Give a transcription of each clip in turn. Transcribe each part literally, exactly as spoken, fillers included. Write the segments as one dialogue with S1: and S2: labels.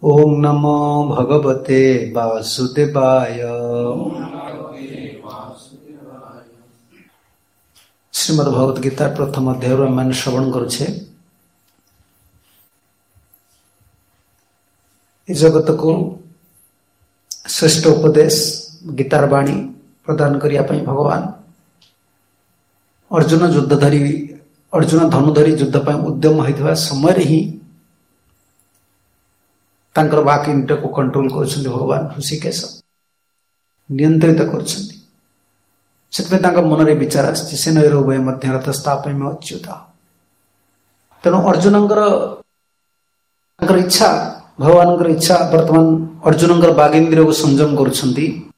S1: ओम नमो भगवते वासुदेवाय। श्रीमद् भगवत गीता प्रथम अध्याय आम श्रवण करुछे। जगत को श्रेष्ठ उपदेश गीतार वाणी प्रदान करिया पई भगवान अर्जुन युद्धधारी अर्जुन धनुधरी युद्ध पई उद्यम होइथिबा समय ही तांकर वाक इंद्रिय को कंट्रोल कर भगवान ऋषिकेश नियंत्रित कर मन में विचार आसे नैरोभय मध्य रथस्थापय में अच्युत। तेणु अर्जुन इच्छा भगवान इच्छा वर्तमान अर्जुन वाग इंद्रिय को संयम कर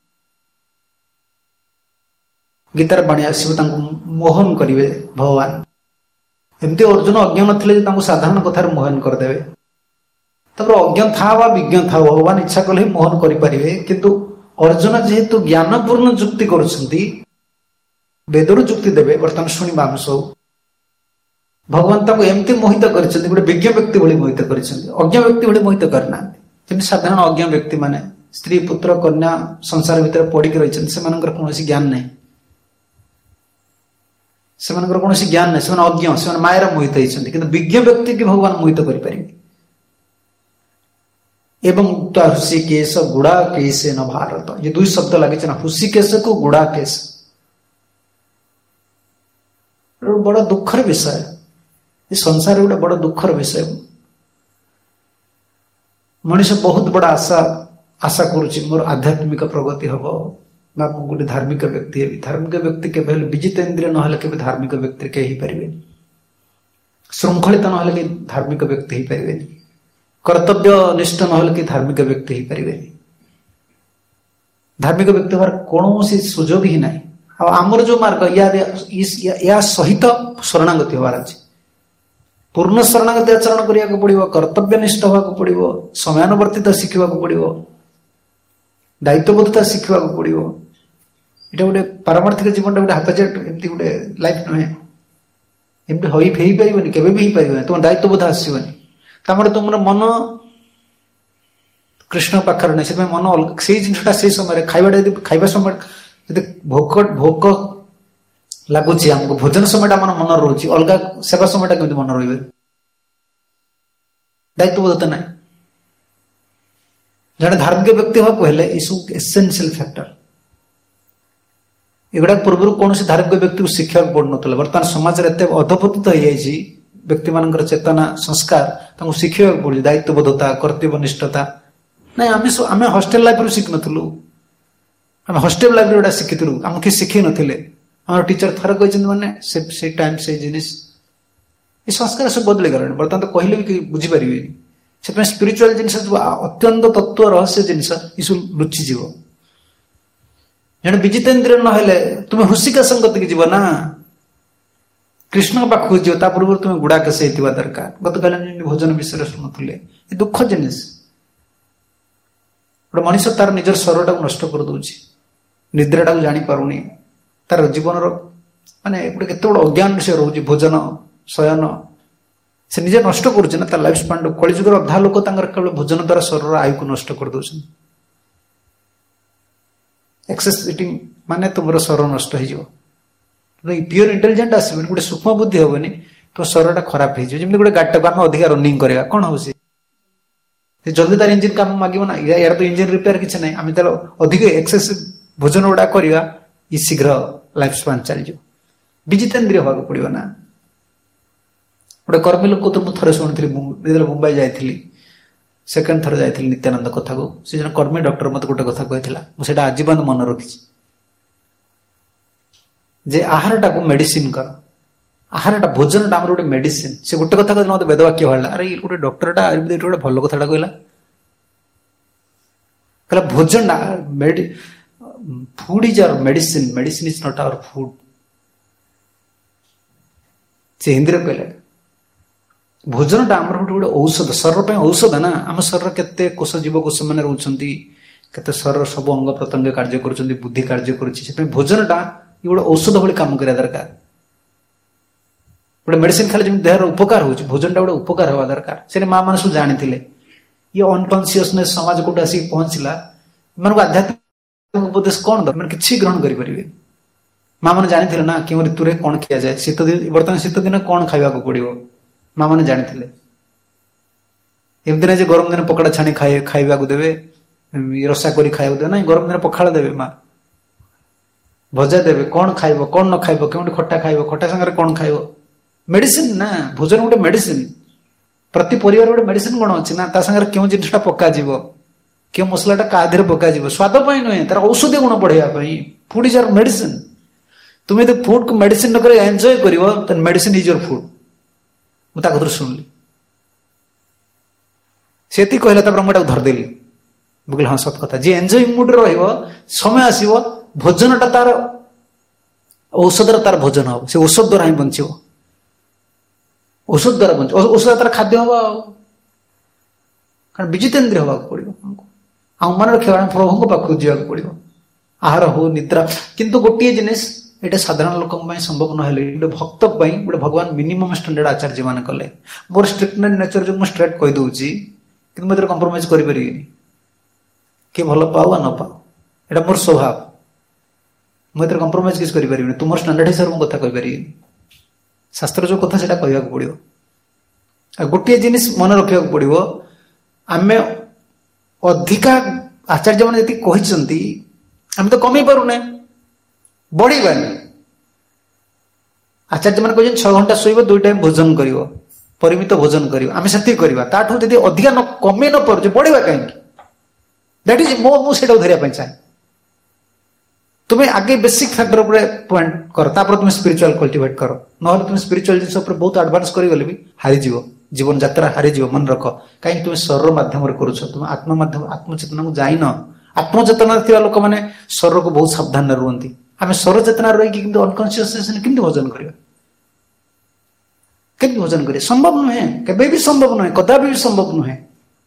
S1: गीतार बाणी आसो मोहन करेंगे भगवान। एमती अर्जुन अज्ञ न साधारण कथार मोहन करदे। तब अज्ञ था वा विज्ञ था भगवान इच्छा कले मोहन करें। किंतु अर्जुन जेहेतु ज्ञानपूर्ण जुक्ति करुछंती वेदर जुक्ति देवे बर्तमान शुणा आम सब भगवान ताको एमती मोहित करछंती गोटे विज्ञ व्यक्ति भली मोहित करछंती अज्ञ व्यक्ति भली मोहित करना। साधारण अज्ञ व्यक्ति माने स्त्री पुत्र कन्या संसार भितर पड़िक रही से कौन ज्ञान नहीं से कौन ज्ञान नहीं से अज्ञ से मायर मोहित होती किंतु विज्ञ व्यक्ति की भगवान मोहित करें। एवं उक्ता ऋषिकेश गुड़ाकेश न भारत ये दुई शब्द लगे ना ऋषिकेश को गुड़ाकेश बड़ा दुखर विषय ये संसार गोटे बड़ा दुखर विषय। मनीष बहुत बड़ा आशा आशा करुच्ची मोर आध्यात्मिक प्रगति हम बा गोटे धार्मिक व्यक्ति है। धार्मिक व्यक्ति के विजित इंद्रिय ना के धार्मिक व्यक्ति के पारे श्रृंखलित ना के धार्मिक व्यक्ति हो पारे कर्तव्य निष्ठ ना कि धार्मिक व्यक्ति हो पारे धार्मिक व्यक्ति हमार कौन सुजोग ही ना। आमर जो मार्ग या सहित शरणागति हमार अच्छे पूर्ण शरणागति आचरण करने पड़ो कर्तव्य निष्ठ होगा पड़ो समयानुवर्तित शिखा पड़ो दायित्वबोधता शिखा पड़ो। यहाँ गोटे पारमार्थिक जीवन गोटे हाथ चेट एमती गोटे लाइफ नुहे एमती हो पारे के भी पारे तुम दायित्वबोध आसोनी तमर तुम मन कृष्ण पाखर नहीं से मन अलग से जिनटा से समय खाइबा खाइबा समय भोक भोक लगुच आमको भोजन समय मन मन रोचे अलग सेवा समय केमती मन रे दायित्वबोधता ना। जड़े धार्मिक व्यक्ति हाँ कहले एसेंशियल फैक्टर एगुड़ा पूर्व कौन धार्मिक व्यक्ति को शिक्षा पड़ ना बर्तमान समाज एत अधपतित हो जाए व्यक्ति मान चेतना संस्कार शिखा पड़े दायित्वबोधता कर्तव्यनिष्ठता ना आम आम हॉस्टेल लाइफ रू शिख नु आम हॉस्टेल लाइफ गुड़ा शिखी आम किए शिखे नथिले आम टीचर थर कहते मैंने से टाइम से जिनिस ये संस्कार सब बदली गला बर्तमान तो कहले भी बुझीपारे से स्पिरिचुअल जिनस अत्यंत तत्व रहस्य जिनस ये लुचिज जड़े विजित इंद्रिय ना तुम हुसिका संगति की जीव ना कृष्ण पाखु जीव ता पूर्व तुम गुड़ाकेश होता दरकार। गत काल भोजन विषय शुणुले ये दुख जिनिस गोटे मनीष तार निजर शरीर टाक नष्ट कर दौर निद्रा टाक जापारूनी तार जीवन माने गोटे केत बड़ अज्ञान से रोचे भोजन शयन से निजे नष्ट करुचे ना तार लाइफ स्पान कलिजुगर अधा लोक केवल भोजन द्वारा शरीर आयु को नष्ट कर दौरान एक्सेस इटिंग माने तुम शरीर नष्ट हो प्योर इंटेलिजेंट आसबे गोटे सूक्ष्म बुद्धि हेनी तो शरीर खराब हो गोटे गाड़ी को आम अधिक रनिंग करा कौन हो जल्दी तार इंजिन काम मांग ना यार तो इंजिन रिपेयर किसी ना आम तार अधिक एक्सेस भोजन गुड़ा करवा ये शीघ्र लाइफ स्पान चली विजित इंद्रिय होगा पड़ो ना। गोटे कर्मी लोक तो मुझे थे शुणी मुंबई जाइली सेकेंड थर जाइली नित्यानंद कथा को से जन कर्मी डॉक्टर मत गोटे कथा कहला मुझे आजीवन मन रखी जे आहार टाक मेडिसिन कर आहार टा भोजन टा गोटे मेडिसिन से गोटे कथा कहते मतलब वेदवाक्य भाला अरे गोटे डॉक्टर आयुर्वेदिक गोटे भल कथा कहला कहला भोजन मेडि food is our medicine medicine is not our food से हिंदी कहला भोजन टा आम गोटे औषध शरीर औषध ना आम शरीर केते कोष जीवकोष मैंने रोचंती केते शरीर सब अंग प्रत्यंग कार्य कर बुद्धि कार्य कर भोजन टा ये गोटे औषध भाई काम करा दरकार गोटे मेडिसिन खाली जमी देहर उपकार हो भोजन टा गोटे उपकार हवा दरकार से माँ मैंने सब जानी ये अनकॉन्शियसनेस समाज को आसिक पहुंचला एମାନଙ୍କୁ आध्यात्मिक उपदेश कौन दर मैंने किसी ग्रहण करि परिबे माँ मैंने जानी थे ना क्यों ऋतु कौन खिया जाए शीत दिन बर्तमान शीत दिन कौन खावा पड़ो माँ मैंने जानी थे एमती ना गरम दिन पकड़ा छाणी खाए खाइबा देवे रसा करी खाइबा देवे ना गरम दिन पखाड़ देवे माँ भजा देवे कौन खाइब कौन न खाइब केउठी खट्टा खाइब खट्टा संगे कौन खाइब मेडिसिन ना भोजन गोटे मेडिसिन प्रति परिवार गोटे मेडिसिन कौन अच्छी ना ता संगे क्यों जिनटा पका क्यों मसलाटा क्या पका स्वाद नुहे तार औषधीय गुण बढ़ाई फूड इज योर मेडिसिन तुम्हें यदि फूड को मेडिसिन न कर एंजॉय कर मेडिसिन इज योर फूड मुझे शुणिली से कहला मुझे धरदेली मुझे हाँ सत कथा जी एंजॉय मुड समय आसो भोजनटा तार औषध तार भोजन हम से औषध द्वारा ही बंच औषध द्वारा बंच औषध तार खाद्य हम कारण विजितेन्द्रिय हवा पड़ो आम मन रखा प्रभु पाखक जावाक पड़ो आहार हो निद्रा किंतु गोटे जिनिस ये साधारण लोक संभव ना गोटे भक्त गोटे भगवान मिनिमम स्टैंडर्ड आचार्य मान कले मोर स्ट्रिक्टनेस नेचर जो मुझे स्ट्रेट कहीदे कि मुझे कंप्रोमाइज करें किए भल पाओ न पाओ यहाँ मोर स्वभाव मुझे कंप्रोमाइज किसी करें तुम स्टैंडर्ड हिसाब से कथा कहीपर शास्त्र जो कथा से कहवाक पड़ो गोटे जिनिस मन रखा पड़ो आम अधिका आचार्य मैंने जी कहते आम तो कमे पारूना बढ़ानी आचार्य मैंने कहते छह घंटा शोब दुई टाइम भोजन कर परिमित भोजन कर ताठू जी अधिका न कमे न पारे बढ़ेगा कहीं दैट इज मो मुझे धरने चाहे तुम्हें आगे बेसिक फैक्टर पॉइंट कर तुम स्पिरिचुअल कल्टिवेट कर ना तुम स्पिरिचुअल जिन बहुत एडवांस करगले भी हारीज जीवन यात्रा हारीज मन रख कहीं तुम शरीर मध्यम करुच तुम आत्मा मध्यम आत्मचेतना को जाइन आत्मचेतना थी लोक मैंने शरीर को बहुत सावधान रुहति आम स्वर चेतना रही अनकॉन्शियस केमती भोजन कर भोजन कर संभव नुहे केबे भी संभव नुहे कदापि भी संभव नुहे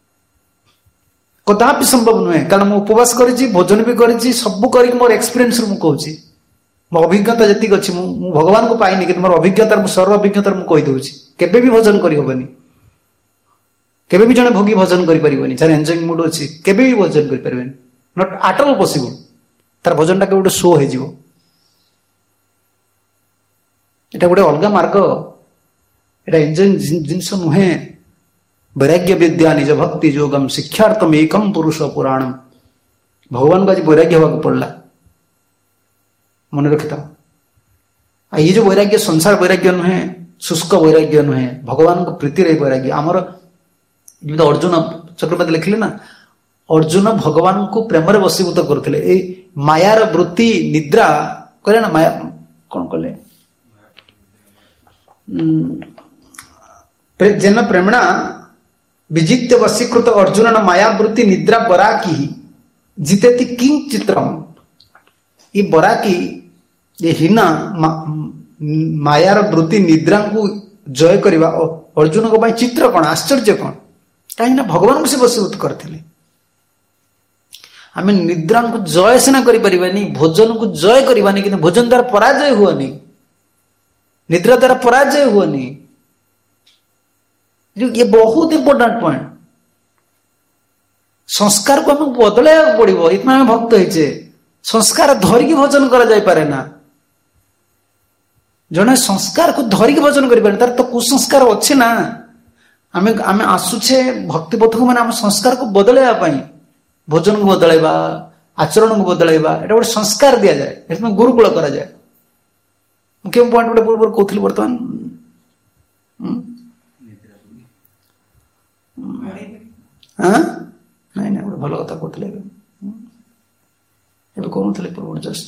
S1: कदापि संभव नुहे कारण मुझे उपवास करी भोजन भी करी सब कर मोर एक्सपीरियंस मुझे मो अभिज्ञता जी अच्छी भगवान को पाइनि कि मोर अभिज्ञता सर्व अभिज्ञता मुझे कहीदे केबे भी भोजन करहबनी केबे भी जने भोगी भोजन करि परिबनी जान एन्जॉयिंग मूड अछि केबे भी भोजन करि परिबनी नॉट एट ऑल पॉसिबल तार भोजनटा के गोटे शो हे जिवो एटा गोटे अलग मार्ग एटा एन्जॉयिंग जिंस नुहे वैराग्य विद्या निज भक्ति योगम शिक्षार्थम एकम पुरुष पुराणम भगवान को आज वैराग्य होगा पड़ला मन रखिता ये जो वैराग्य संसार वैराग्य नुहे शुष्क वैराग्य नुहे भगवान को प्रीति रही वैराग्य आमर अर्जुन चक्रवर्ती लिखले ना अर्जुन भगवान को प्रेम वशीभूत करते मायार वृत्ति निद्रा कहे ना माया कौन कले जेन प्रेमणा विजित्य वशीकृत अर्जुन माया वृत्ति निद्रा बराकी जितेति किं चित्रम ये बराकी ये हिना मा, मायार वृत्ति निद्रा को जय करवा अर्जुन को चित्र कौन आश्चर्य कौन कहीं भगवान को से वशीभूत करते आम निद्रा को जय सिना करी भोजन को जय करवानी कि भोजन द्वारा पराजय हुआनी निद्रा द्वारा पराजय हुआनी ये बहुत इंपोर्टेंट पॉइंट संस्कार को हमें बदलाया पड़ो इतना आम भक्त होचे संस्कार धरिकी भोजन करा जाय पारे ना जने संस्कार को धरिकी भोजन करि पारे तार तो कुसंस्कार अच्छे ना आम आम आसुचे भक्ति पथ को मैंने आम संस्कार को बदलाया भोजन को बदलैबा आचरण को बदलैबा एटा गोटे संस्कार दिया जाए इसमें गुरुकुल करा जाए क्यों पॉइंट गोटे पूर्व कहूली बर्तमान हाँ नहीं नहीं भल कथा कहते कौन पूर्व जस्ट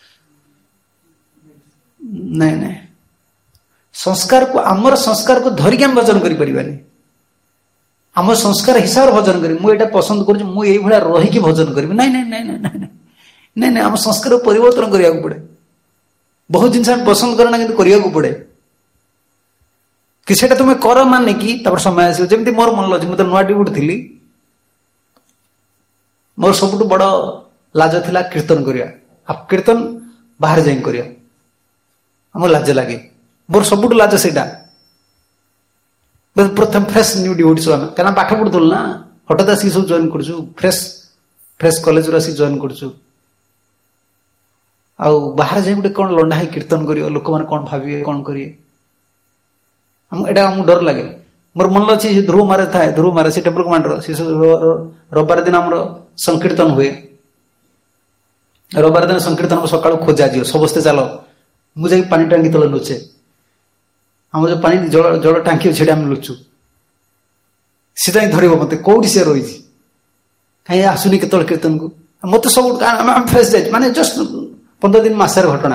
S1: नहीं नहीं संस्कार को आमर संस्कार को धरिकी आम भजन करें आम संस्कार हिसाब भजन करी मुझे पसंद कर रही भजन करी नहीं नहीं नहीं नहीं नहीं नहीं नहीं आम संस्कार परिवर्तन करने को पड़े बहुत जिन पसंद करना कि करने को पड़े कि सेटा तुम कर माने कि समय आस जमी मोर मन लगे मुझे नुआ ड्यूटी थी मोर सब बड़ लाज थिला कीर्तन करिया कीर्तन बाहर जाई करिया हम लाज लगे मोर सब लाज सेटा प्रथम फ्रेश न्यू ड्यूटी कहीं पाठ पढ़ुल ना हठात आसिक सब जॉइन करछु फ्रेश फ्रेश कॉलेज रो आसिक जॉइन करछु आ बाहर जाई गुटे कोन लंडा है कीर्तन करियो लोक माने कोन भाबिए कोन करिए हम एटा हम डर लागे मोर मन अछि ध्रुव मारे थाए ध्रुव मारे से टेम्पल कमांडर से रविवार दिन हमरो संकीर्तन हुए रविवार दिन संकीर्तन सकाळ खोजा जियो सबस्ते चलो मु जाई पानी टांकी तले लुचे हम जो पानी जल जल टांकी छेडा हम लुचु सीधा धरिबो मते कोडी से रही कहीं आसुनी केतल कीर्तन को मते सब हम फ्रेश जाय माने जस्ट पंद्रह दिन मासर घटना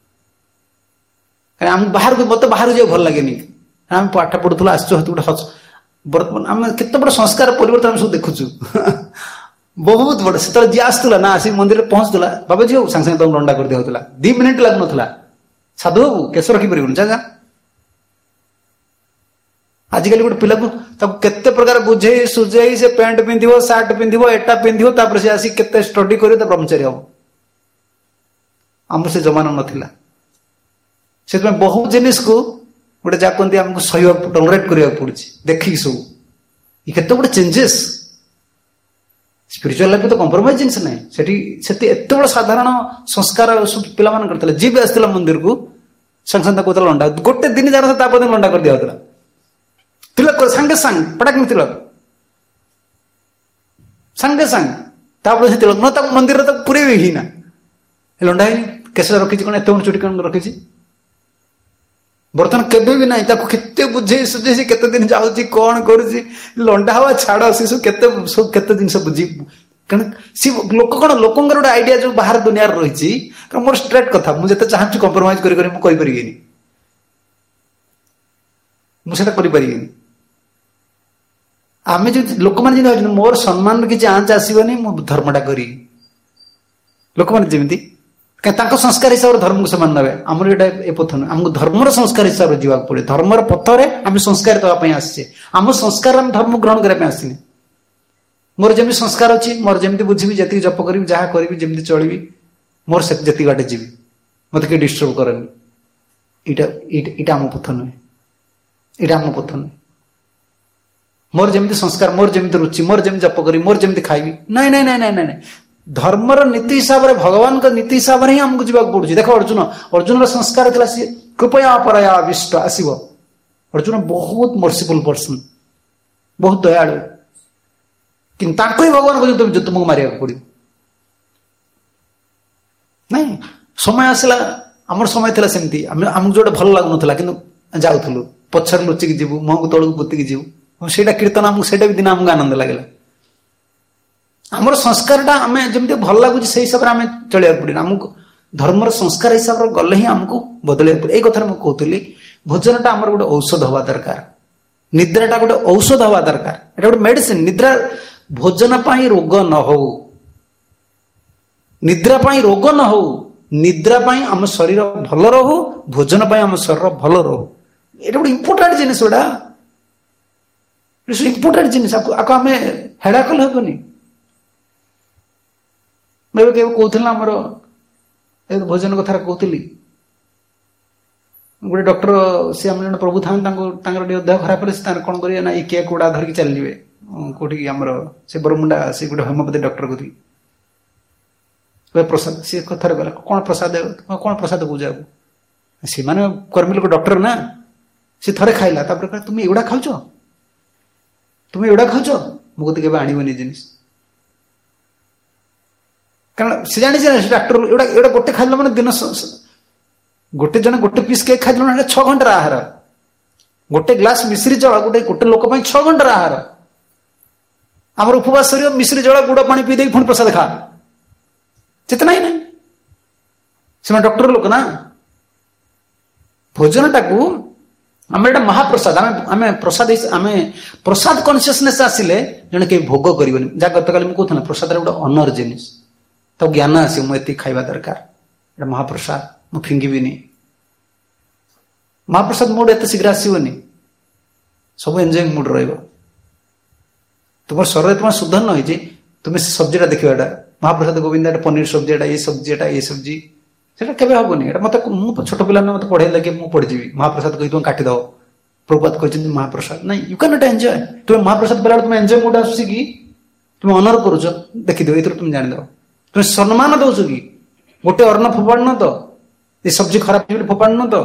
S1: कहीं हम बाहर को मते बाहर जाय भल लागेनी हम पाठ पढुतला आसचो हत गुटा वर्तमान हम केते बड़ संस्कार परिवर्तन हम सब देखुछु बहुत बड़ सेतल जे आस्तला ना आसी मंदिर रे पहुंचतला बाबा जी संग संग तम लंडा कर दे होतला दो मिनिट लागु नथला साधु बाबू केसर की परिबन जा जा आजिकल गोटे पिला को तब केते प्रकार बुझे सुझे से पैंट पिंधिबो शर्ट पिंधिबो एटा पिंधिबो तापर से आसी केते स्टडी करियो त ब्रह्मचारी हो हमर से जमाना नथिला सेत में बहुत जिनिस को गोटे जा कोंती हमको सहयोग टॉलरेट करिया पड़ुची देखि सब ई केते गोटे चेंजेस स्पिरिचुअल लाइफ तो कंप्रोमाइज जिनिस नै सेठी सेते एते बड़ साधारण संस्कार पिला मान करतले जी भी आस्तला मंदिर को संग संग कोतला लंडा गोटे दिन जारा ता पदन लंडा कर दिया होतला तिलक कर संगे संग पटक में तिलक संगे संग तापर से तिलक न ता मंदिर रे तो पूरे ही ना लंडा ही कैसे रखी कोन एते चुटी कोन रखी बर्तन केबे भी नहीं ताको केते बुझे सुझे से केते दिन जाउची कोन करूची लंडा हवा छाड़ शिशु केते सब केते दिन सब बुझी कन सी लोक कोन लोकंगर ଗୋଟେ आईडिया जो बाहर दुनिया रे रहिची मोर स्ट्रेट कथा मु जते चाहछु कंप्रोमाइज करि करि मु कहि परिगेनी मु सेटा करि परिगेनी आमे जो लोक मान जे मोर सम्मान कि आंच आसीबनी मु धर्मटा करी लोक मान जेमिति तांको संस्कार हिसाब धर्म को समान नबे हमर एटा ए पथ न हमको धर्मर संस्कार हिसाब जीवा पड़े धर्मर पथरे हम संस्कार दवा पई आछे हम संस्कार हम धर्म ग्रहण करे पई आसीने मोर जेमि संस्कार अछि मोर जेमि बुझिबी जति जप करबी जहा करबी जेमि चलबी मोर से जति बाटे जीवी मते के डिस्टर्ब करनी इटा इटा हम पथ न इटा हम पथ न मोर जेमि संस्कार मोर जेमि रुचि मोर जेमि जप करी मोर जेमि खाइबी नहीं नहीं नहीं नहीं नहीं धर्मर नीति हिसाब रे भगवान का नीति हिसाब रे हमको जीवा पड़ुची देखो अर्जुन अर्जुन रो संस्कार थिला से कृपया परया विष्ट आसीबो अर्जुन बहुत मर्सीफुल पर्सन बहुत दयालु किंतु ताको भगवान को तुम तुमको मारिया पड़ी नहीं समय आसला हमर समय थिला सेमती हम हमको जोटे भल लागु नथला किंतु जाउथलु पछर लुचि के जीवु मोह को तळु पुति के जीवु सेटा कीर्तन हमको सेटा भी दिन हमको आनंद लागला हमर संस्कार टा हमें जमते भल लागु से हिसाब रे हमें चलिया पड़ी हमको धर्मर संस्कार हिसाब रे गले ही हमको बदले पड़ी ए कथा हम कहतली भोजन टा हमर गोटे औषध हवा दरकार निद्रा टा गोटे औषध हवा दरकार एटा गोटे मेडिसिन निद्रा भोजन पाई रोग न हो निद्रा पाई रोग न हो निद्रा पाई हम शरीर भल रहू भोजन पाई हम शरीर भल रहू एटा गोटे इंपोर्टेंट जिनिस ओडा इट्स इंपोर्टेंट जिनिस आको आको हमें हेडा कल होबनी मैं के कहूला आमर भोजन कथा कहती गोटे डॉक्टर सी आम जन प्रभु था देह खराब है कौन करेंगे ना ये केक गुड़ा धरिकी चलिए कौटी आमर से बरमुंडा से गोटे होमियोपैथी डॉक्टर को प्रसाद सी कथार कहला कौन प्रसाद कौन प्रसाद कौज सी मैंने कर्मी लोक डॉक्टर ना सी थे खाइला तुम एगुड़ा खाऊच तुम एगुड़ा खाऊच मुझे के आणबनी जिनिस कारण से जानी डाक्टर एटा एटा गोटे खाइल माने दिन गोटे जन गोटे पीस केक खाइल माने छह घंटा आहार गोटे ग्लास मिश्री जल गोटे गोटे लोक पई छह घंटा आहार हमर उपवास सरियो मिश्री जल गुड़ पानी पी दे पुणी प्रसाद खा चेतना ही नहीं से डॉक्टर लोक ना भोजन टाकू आम एटा महाप्रसाद आम आम प्रसाद आम प्रसाद कॉन्शियसनेस आसिले जने के भोग करबनी जा गतकाली मु कहथना प्रसाद गोटे अनर जिनिस तो ज्ञान आस मुझे खाइबा दरकार महाप्रसाद मु फिंगिबिनी महाप्रसाद मूड एत शीघ्र आसबनी सब एंजॉयिंग मूड रही तुम शरीर तुम शुद्ध न हो तुम सब्जीटा देखा महाप्रसाद गोविंद पनीर सब्जी ये सब्जी ये सब्जी सेटा केबे हबनी एटा मते मु छोट पिला मते पढे लगे मु पढ जीवी महाप्रसाद कहि तुम काटि दो प्रभुपाद कहते महाप्रसाद नहीं यू कैन नॉट एंजॉय तुम महाप्रसाद बेला तुम एंजॉय मूड आसुसी कि तुम अनर करुच देखिदिव ये तुम जानिद तुम सम्मान दौच कि गोटे अन्न फोपाड़न तो ये सब्जी खराब फोपाड़न तो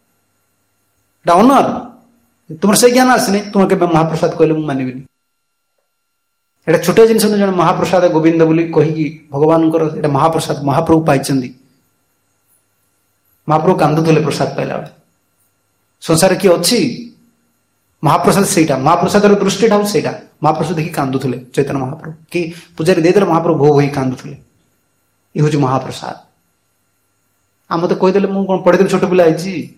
S1: अनर तुम से ज्ञान आसनी तुम के महाप्रसाद कहले मुझे मानवि एटा छोटे जिन जन महाप्रसाद गोविंद बोली कहीकि भगवान महाप्रसाद महाप्रभु पाई महाप्रभु कांदुले प्रसाद पाइला बेले संसार किए अच्छी महाप्रसाद से महाप्रसाद दृष्टि से महाप्रसाद देखिए कांदुले चैतन्य महाप्रभु कि पूजारी देदेले महाप्रभु भो हो कांदुले ये हूँ महाप्रसाद आम तो कहीदेले मुझे कौन पढ़ेदेवी छोट पिला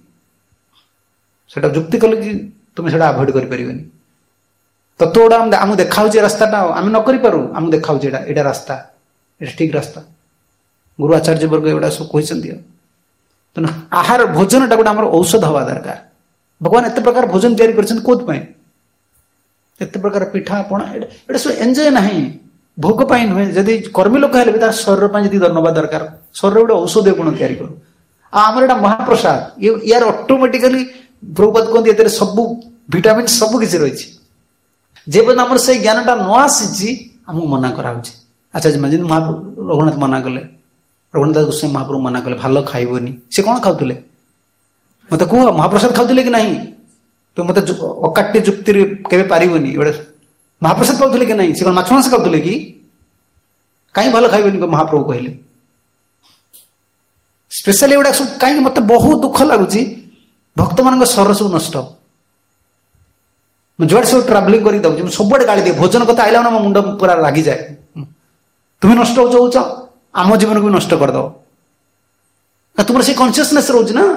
S1: सेटा जुक्ति कले कि तुम्हें सेटा अवॉइड कर परिबेनी तत्व गुड़ा आम देखा रास्ताटा आम न करूँ आम देखा यहाँ रास्ता ये ठीक रास्ता गुरु आचार्य वर्ग एगुड़ा सब कहते तेना आहार भोजन टा गोटे औषध हवा दरकार भगवान एत प्रकार भोजन तैयारी करते प्रकार पिठा पणा ये सब एंजॉय ना भोग पाई नुहे जदि कर्मी लोक है शरीर पर धन्यवाद दरकार शरीर गोटे औषधीय गुण तैयारी करूँ आमर एटा महाप्रसाद ये यार ऑटोमेटिकली प्रभुपाद कहते ये सब विटामिन सब किसी रही जेपन आम से ज्ञानटा न आसी आमको मना करा आचार्य जी महाप्रभु रघुनाथ मना कले रघुनाथ गोस्वामी महाप्रभु मना कले भाल खाइबनी से कौन खाऊले मत कह महाप्रसाद खाऊले कि नहीं तो मत अकाट्य जुक्ति केवे पारिबनी गोटे महाप्रसाद खाऊले कि नहीं से कौन माछ मांस खाऊले कि कहीं भल खाइबनी महाप्रभु कहले स्पेशली एगुड़ा सब कहीं मत बहुत दुख लगुच भक्त मान शरीर सब नष्ट जुआड़े सब ट्रावेलिंग कर सब गाड़ी दिए भोजन कथा आईला मो मुंड पूरा लगी जाए तुम्हें नष्ट हो आम जीवन को भी नष्ट करदे तुम से कन्सियसनेस रोज ना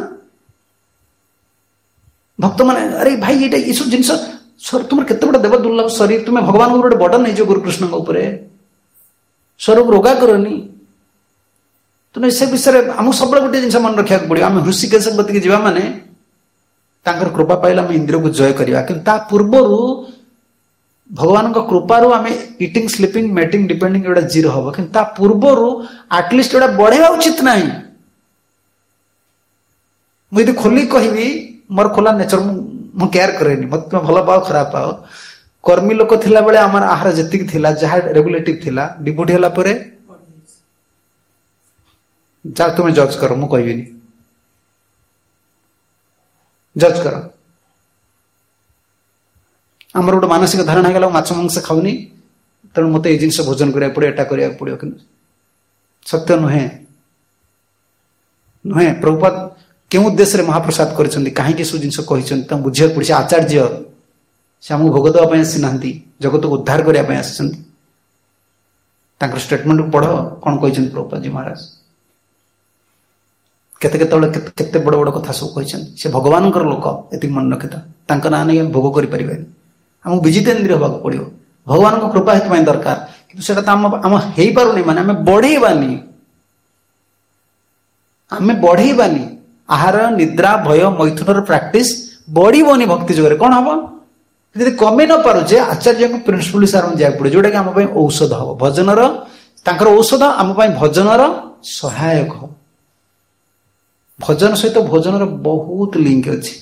S1: भक्त मैंने अरे भाई ये ये सब जिन तुम केते बड़ा देव दुर्लभ शरीर तुम्हें भगवान को गोटे बर्डन नहीं गुरुकृष्ण शरीर को रोगा करनी तुम से विषय आम सब गोटे जिन मन रखा पड़ो आम हृषिकेश गति जावा माने तांकर कृपा पाइला आम इंद्र को जय करवा कि पूर्वर भगवान कृपारू आम इटिंग स्लीपिंग मेटिंग डिपेंडिंग एटा जीरो हम कि पूर्वर आटलिस्ट एटा बढ़ेगा उचित ना मुझे खोली कहि मोर खोला नेचर मु केयर करेनी मत तुम भल पाओ खराब पाओ कर्मी लोक थिला बेले आमार आहार जतिक थिला जहा रेगुलेटिव थिला डिबोटी हला परे जा तुम्हें जज करो मु कहबिनी जज कर आमर गोटे मानसिक धारणा है माछ मांस खाऊनी तेणु मत ये जिन भोजन करा पड़ो एटा करा पड़ो कि सत्य नुहे नुहे प्रभुपाद क्यों उद्देश्य महाप्रसाद कर कहीं सब जिन कही बुझा पड़ी से आचार्य से आमको भोग देवाई आसी ना जगत को उद्धार करने आसी स्टेटमेंट को पढ़ कौन कही प्रभुपाद जी महाराज केते केते बड़ बड़ कथा सब कही से भगवान लोक ये मन रखिता ना नहीं भोग कर आमको विजितेन्द्रिय होगा पड़ो भगवान को कृपा हेतु दरकार कि आम हो पारे माने आम बढ़ेबानी आम बढ़ेबानी आहार निद्रा भय मैथुन प्रैक्टिस बढ़ोनी भक्ति जुगे कौन हम जी कमे न पारे आचार्य प्रिंसिपल हिसाब से जाए पड़े जोटा कि आम औषध हम भजनर औषध आम भजनर सहायक हो भजन सहित भोजन बहुत लिंक अच्छी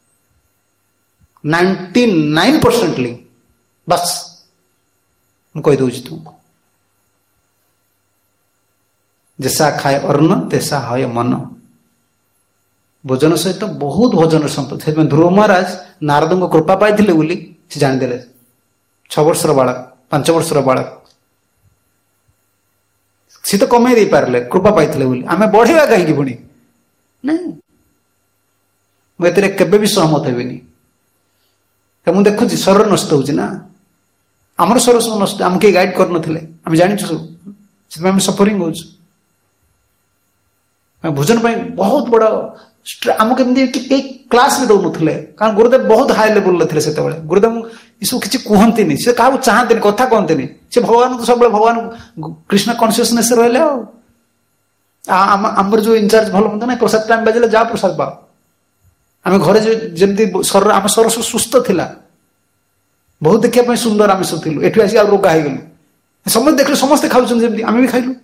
S1: नाइंटी नाइन परसेंट लिंक बस मुझे तुमको जैसा खाए अन्न तैसा है मन भोजन सहित बहुत भोजन संपद ध्रुव महाराज नारद को कृपा पाई बोली से जानीदे छ वर्षर बालक पांच वर्षर बालक सी तो कमे दे पारे कृपा पाई आम बढ़ेगा कहीं पुणी नहीं मुझे केबे भी सहमत हेनी मुझे देखुची शरीर नष्ट होना आमर शरीर सब नष्ट आम किए गाइड कर आम जानी सब सफरिंग हो भोजन बहुत बड़ा आमको कमी क्लास भी दौन कारण गुरुदेव बहुत हाई लेवल थे से गुरुदेव ये सब किसी कहते से क्या चाहते कथा कहते से भगवान को सब भगवान कृष्ण कन्सियसनेस रहा आमर जो इनचार्ज भल मंद ना प्रसाद टाइम बाजिले जा प्रसाद पाओ आम घरे जमी शरीर आम शरीर सब सुस्थ थिला बहुत देखा सुंदर आम सब थिलु एठु आसी रोगा हो गलु समस्त देखले समस्त खाऊँ जमी आम भी खाइलु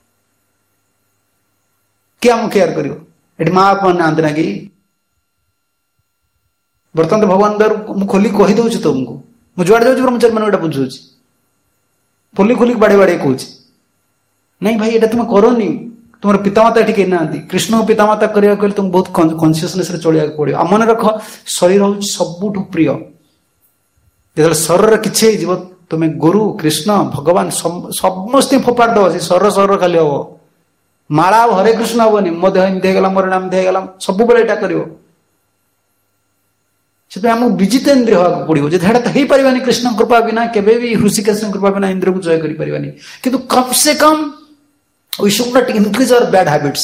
S1: किए आम केयर कर माँ बाप मैंने आते ना कि बर्तमान तो भगवान द्वार मुझे खोली कही दूसरी तुमको मुझे जुआड़े जाऊँ ब्रह्मचारी मैंने बुझे खोली खोली बाड़े बाड़े कौच नहीं भाई ये तुम करनी तुम पितामाता ये ना कृष्ण पितामाता करने तुम बहुत कन्सियसनेस चलिया पड़ो मन रख शरीर हूँ सबुठ प्रिय जो शरीर किसी तुम गुरु कृष्ण भगवान समस्त फोपाड़ दब शरीर शरीर खाली हम माला हरे कृष्ण हेनी मो देह एमती होगा मोर नाम एमती होगा सब बेला कर आमको विजित इंद्रिय होगा पड़ो जो तो हो पारानी कृष्ण कृपा बिना केवे भी हृषिकेश कृपा बिना इंद्रिय को जय करें कि कम से कम we should not increase our bad habits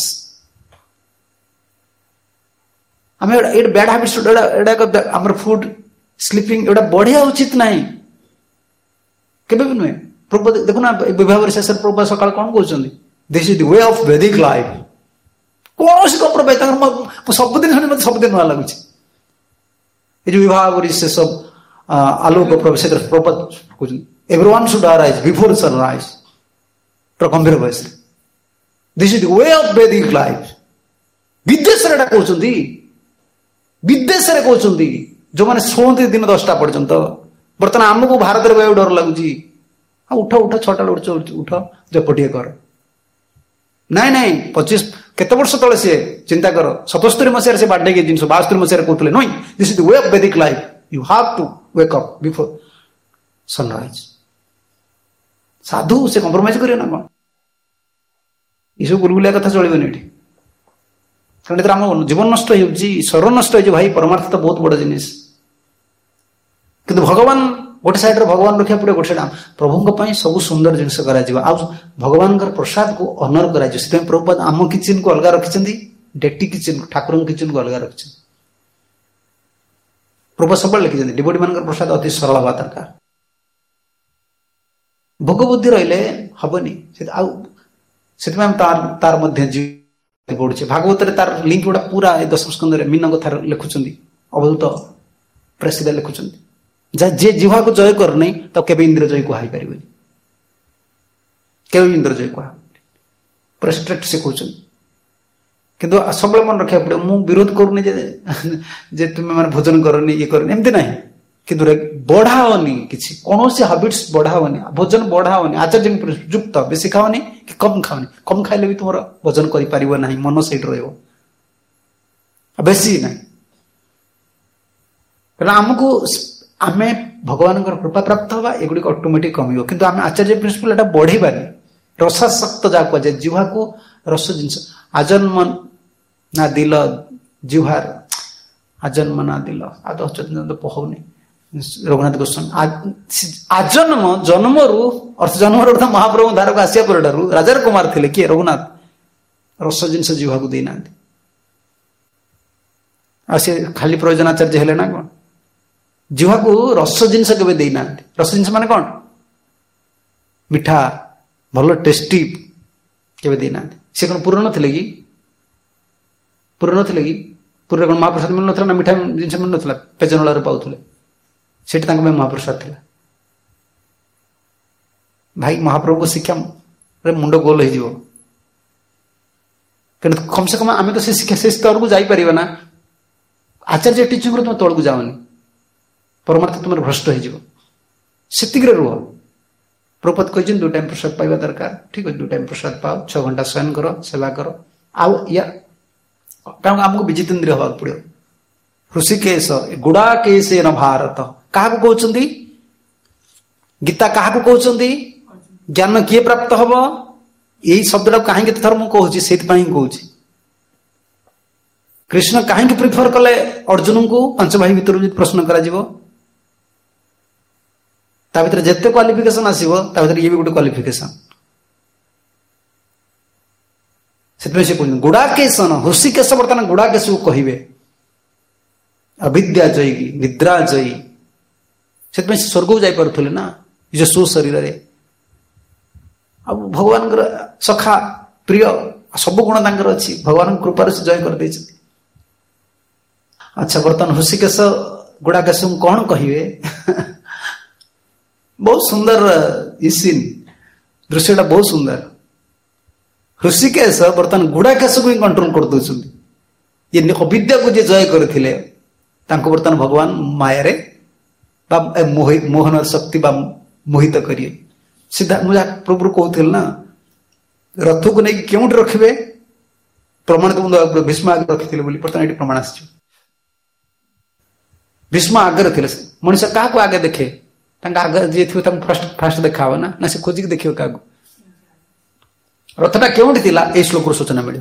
S1: आम बैड हैबिट्स आम फूड स्लीपिंग एटा बढ़िया उचित ना केवे भी नुहे प्रभु देखो ना विवाह शेष प्रभु सकाल कौन कहते this is the way of Vedic life कौन सी प्रभु सबुदिन मत सबुदिन नुआ लगुच ये विवाह शेष आलोक प्रभु प्रभु everyone should arise before sunrise पूरा गंभीर वयस this is the way of Vedic life विदेश रे कहते विदेश रे कहते जो मैंने शुणते दिन दसटा पर्यंत बर्तमान आमको भारत में डर लगुच उठ उठ छटा उठ उठ जपटिए कर नाई नाई पच्चीस केते वर्ष तले सी चिंता कर सतस्तरी मसीह से बाटे जिन बास्तरी मसीह कहते नई this is the way of Vedic life you have to wake up before sunrise साधु से कंप्रोमाइज करियो ना कौन ये गुलगुलिया कथा चलबनी ये कारण आम जीवन नष्ट शरीर नष्ट हो भाई परमार्थ तो बहुत बड़ जिनिस किंतु भगवान गोटे साइड रे भगवान रखा पड़े गोटे साइड प्रभु सब सुंदर जिनस भगवान प्रसाद को ऑनर कर प्रभुपाद आम किचन को अलग रखिंट डेटी किचन ठाकुर किचन को अलग रखिंट प्रभु सब लिखिं डिवोटी मान प्रसाद अति सरल हवा दरकार भोग बुद्धि रही हेनी तार तार पड़े भागवत तार लिंक गुड़ा पूरा दशम स्कंद मीन कथा लिखुं अवधूत प्रेसिदा लिखुं जे जिह्वा को जय कर नहीं तो केवे इंद्र जय कह पार केवे इंद्र जय कह पूरा स्ट्रिक्ट से कहते किंतु सब मन रखा पड़े मु विरोध करूनी जे तुम्हें मैंने भोजन करनी ये करनी एमती ना किंतु बढ़ाओनी किसी कौन सी हाबिट्स बढ़ाओनी भोजन बढ़ाओनी आचार्य युक्त बेसी खाओनी कि कम खाओनी कम खाइले भी तुम भोजन कर मन सैड रेसी ना आमको आम भगवान कृपा प्राप्त हवा एगुड़ी ऑटोमेटिक कम किंतु आम आचार्य प्रिंसिपल एटा बढ़ेबानी रसासक्त जहाँ कहुए जिह्वा को रस जिनस आजन्म ना दिल जिह्वार आजन्म ना दिल आद तो पहुनी रघुनाथ गोस्वामी आजन्म जन्म रु अर्थ जन्म रू महाप्रभु धारक आसिया पर राजा कुमार थे किए रघुनाथ रस जिनस जिह्वा को देना आसे खाली प्रयोजनाचार्य हेले ना कौन जिह्वा को रस जिनस के देना रस जिनस माने कौन मिठा भल टेस्टी के देना सी कौन पूर्ण थे कि पूर्ण थे कि पूरे कौन महाप्रसाद मिल ना ना मिठा जिनस मिल ना पेजनला पाऊले से महाप्रसाद था भाई महाप्रभु को शिक्षा मुंड गोल हो कम से कम आम तो से शिक्षा से स्तर को जापर ना आचार्य टीचिंग तुम तौक जाओनी परमार्थ तुम भ्रष्ट हो रुह प्रभुपाद कहते दो टाइम प्रसाद पाइबा दरकार ठीक है दो टाइम प्रसाद पाओ छह घंटा शयन कर सेवा कर आउ या कारण आमको विजित इंद्रिय हवा पड़ो ऋषिकेश गुड़ाकेश न भारत क्या कहते गीता क्या कहते ज्ञान किए प्राप्त हम यही शब्द कहीं थर मुझे से कहूँ कृष्ण कहीं प्रिफर कले अर्जुन को पांच भाई भर जो प्रश्न कर जिते क्वालिफिकेशन आसो ये भी गोटे क्वालिफिकेशन से गुड़ाकेश ऋषिकेश बर्तमान गुड़ाकेश को कहे अविद्या जयी निद्रा जयी से स्वर्ग को जापे ना निज स्व शरीर अब भगवान सखा प्रिय सब गुण अच्छी भगवान कृपार से जय कर अच्छा बर्तमान ऋषिकेश गुड़ाकेश कौन कहे बहुत सुंदर सीन दृश्यटा बहुत सुंदर ऋषिकेश बर्तमान गुड़ाकेश को ही कंट्रोल कर दौरान ये अविद्या को जे जय करते बर्तमान भगवान माया मोहन शक्ति बा मोहित करिए सीधा मुझे प्रभु कहते ना रथ को नहीं क्यों रखिए प्रमाण तो भीष्म आगे रखी बर्तमान ये प्रमाण आस भीष्म आगे थे मनुष्य क्या आगे देखे आगे जी थे फास्ट फास्ट देखा ना ना से खोजिक देखिए क्या रथटा क्यों ये श्लोक सूचना मिल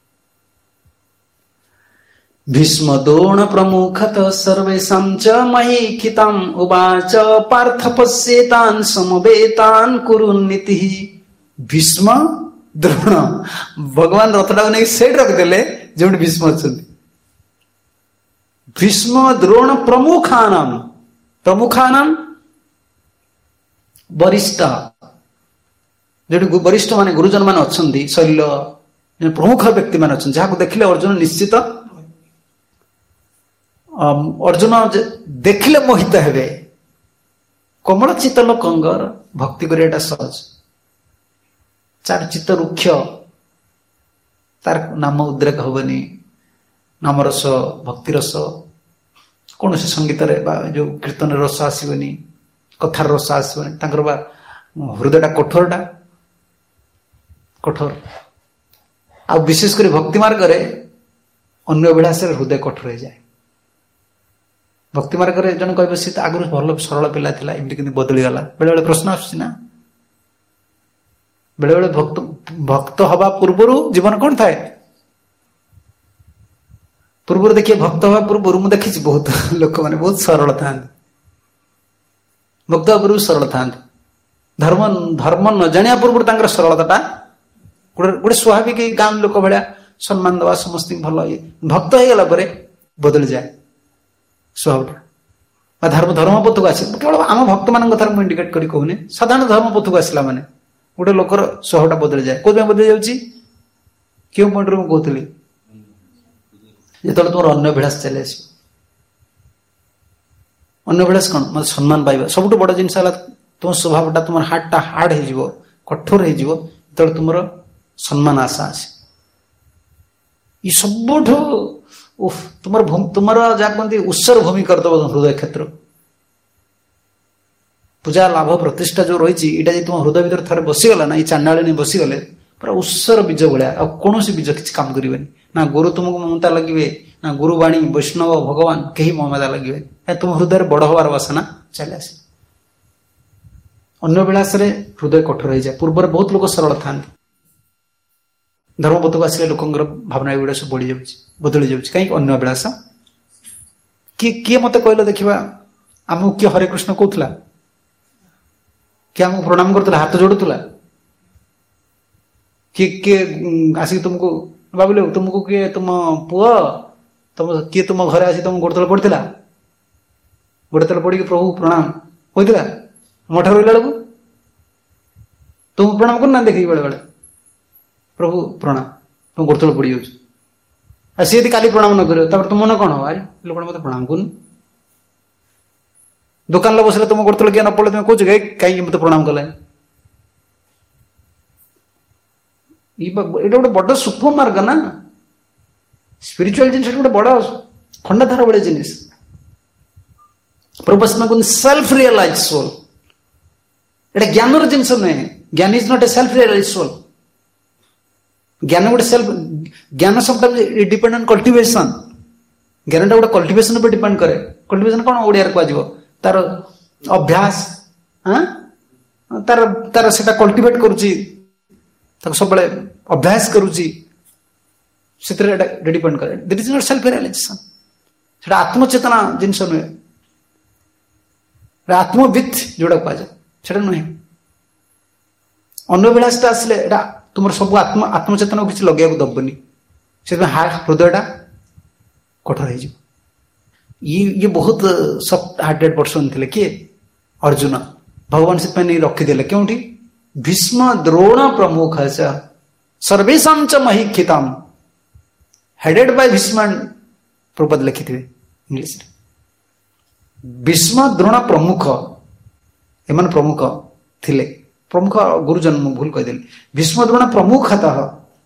S1: भीष्म द्रोण प्रमुखत सर्वेषां च महीखिताम् उवाच पार्थ पश्येतान् समवेतान् कुरुन्नीति भीष्म द्रोण भगवान रथटा नहीं सेट रखिदेले जो भीष्म अच्छा भीष्म द्रोण प्रमुखानाम प्रमुखानाम वरिष्ठ जो वरिष्ठ माने गुरुजन मान अच्छा शैल प्रमुख व्यक्ति मान अच्छा जहाँ देखिले अर्जुन निश्चित अर्जुन देखिले मोहित हेबे कमल चित्त लोकंगर भक्ति करियाटा सहज चार चित्त रुक्ष तार नाम उद्रेक हबनी नाम रस भक्ति रस कौन से संगीत रे बा जो कीर्तन रस आसबनी कथार रस आसबनी तांकर बा हृदयटा कठोरटा कठोर आ विशेषकर भक्ति मार्ग रे अन्य विलास हृदय कठोर हो जाए भक्ति मार्ग रे जन कह सी आगुरी भल सरल पिला थिला एमती कि बदली गला बेले बेले प्रश्न आसुना बेले बेले भक्त भक्त हवा पूर्व जीवन कौन थाए पूर्व देखिए भक्त हवा पूर्व मुझे देखी बहुत लोक मैंने बहुत सरल था भक्त हवा पूर्व सरल था धर्म धर्म न जानिया पूर्व सरलता गोटे स्वाभाविक गाँ लोक भाया सम्मान दवा समस्त भल ये भक्त हो गला बदली जाए स्वभाव धर्म धर्म पथ को आस केवल आम भक्त मान कथा इंडिकेट कर कहूनी साधारण धर्म पथ को आसला माने गोटे लोकर स्वभावटा बदली जाए कौन बदली जाऊँगी क्यों पॉइंट रू कहती जो तुम अन्न विलास चले आस अन्न विलास कौन मतलब सम्मान पाइबा सब बड़ जिन तुम स्वभावटा तुम हार्टा हार्ड हो कठोर हो तुम सम्मान आशा आस ये सब उफ तुम तुम जहाँ कहते उत्सर भूमि करदब हृदय क्षेत्र पूजा लाभ प्रतिष्ठा जो रही है तुम हृदय भर थे बसीगला ना ये चांडाली नहीं बसीगले पूरा उत्सर बीज भाया कौन बीज किसी काम करेंगे ना गुरु तुमको ममता लगे ना गुरुवाणी वैष्णव भगवान कहीं ममता लगे तुम हृदय बड़ हबार बासना चले आस अन्य विलास हृदय कठोर हो जाए पूर्व बहुत लोग सरल था धर्मपथ को आसिले लोकंर भावना गुड़ा सब बढ़ी जाऊँ बदली जाऊँ कहीं अन्य अभिलाष किए किए मत कहल देखा आमको किए हरे कृष्ण कहला किए आमको प्रणाम करता हाथ जोड़ुला किए किए आसिक तुमको बाबू तुमको किए तुम पुआ तुम किए तुम घरे आसी तुम गोड़ तले पड़ता गोड़ तले पड़ी प्रभु प्रणाम कहला मठ रहा बेलू तुम प्रणाम करना देखिए बेले बेले प्रभु प्रणाम तुम गोड़ तले पड़ जाऊँ सी यदि काली प्रणाम न कर तुम मन कौन हो अरे लोक मत प्रणाम कर दुकान बसले तुम गोड़ तले किए न पड़े तुम कह कहीं मत प्रणाम कले गोटे बड़ सूक्ष्म मार्ग ना स्पिरिचुअल जिन गोटे बड़ खंडाधार भाई जिन प्रभु सेल्फ रियलाइज सोल एटा ज्ञान जिनस नुहे ज्ञान is not a self realize soul ज्ञान गोटे सेल्फ ज्ञान समटाइम्स डिपेंड ऑन कल्टिवेशन ज्ञान गोटे कल्टिवेशन पर डिपेंड करे कल्टिवेशन कौन ओडिया कह तार अभ्यास हाँ तार तार से कल्टिवेट करुच्ची सब अभ्यास करुच्ची से डिपेंड करे that is not self realization से आत्मचेतना जिनस नुहे आत्मविद जोड़ा कहुए से नुहे अन्य विलासटा आसले तुम सब आत्म आत्मचेतना को किसी लगे दबनी से हृदयटा कठोर हो ये ये बहुत सफ्ट हार्टेड पर्सन थे किए अर्जुन भगवान से नहीं रखीदे क्योंकि भीष्म द्रोण प्रमुख सर्वेशा च महीखिताम हेडेड बाय भीष्म प्रपद लिखि थे इंग्लिश भीष्म द्रोण प्रमुख एमन प्रमुख थिले प्रमुख गुरुजन भूल कहीदेली भीष्म द्रोण प्रमुखतः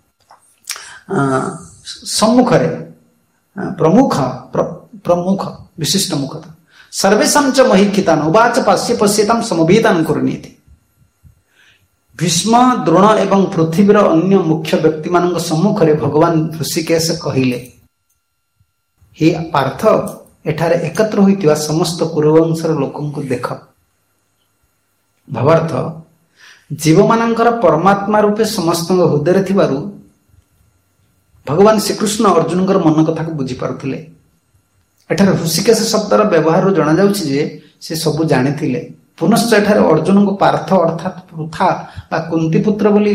S1: सम्मुख प्रमुख प्र, प्रमुख विशिष्ट मुखतः सर्वेशा च महीखितान उवाच पश्य पश्यताम समवेतान कुर्वन्ति भीष्म द्रोण एवं पृथ्वीर अन्य मुख्य व्यक्ति मान सम्मुखें भगवान ऋषिकेश कहले, हे पार्थ, एठारे एकत्र होइतिवा समस्त पूर्ववंशर लोकंकु देख। भावार्थ, जीव मानकर परमात्मा रूपे समस्त हृदय थिबारु भगवान श्रीकृष्ण अर्जुन मन कथा को बुझी पारुथिले। एठारे ऋषिकेश शब्दर व्यवहार जाना जाउछि जे से सबु जानिथिले। पुनश्च एठारे अर्जुन को पार्थ अर्थात पृथा बा कुंती पुत्र बोली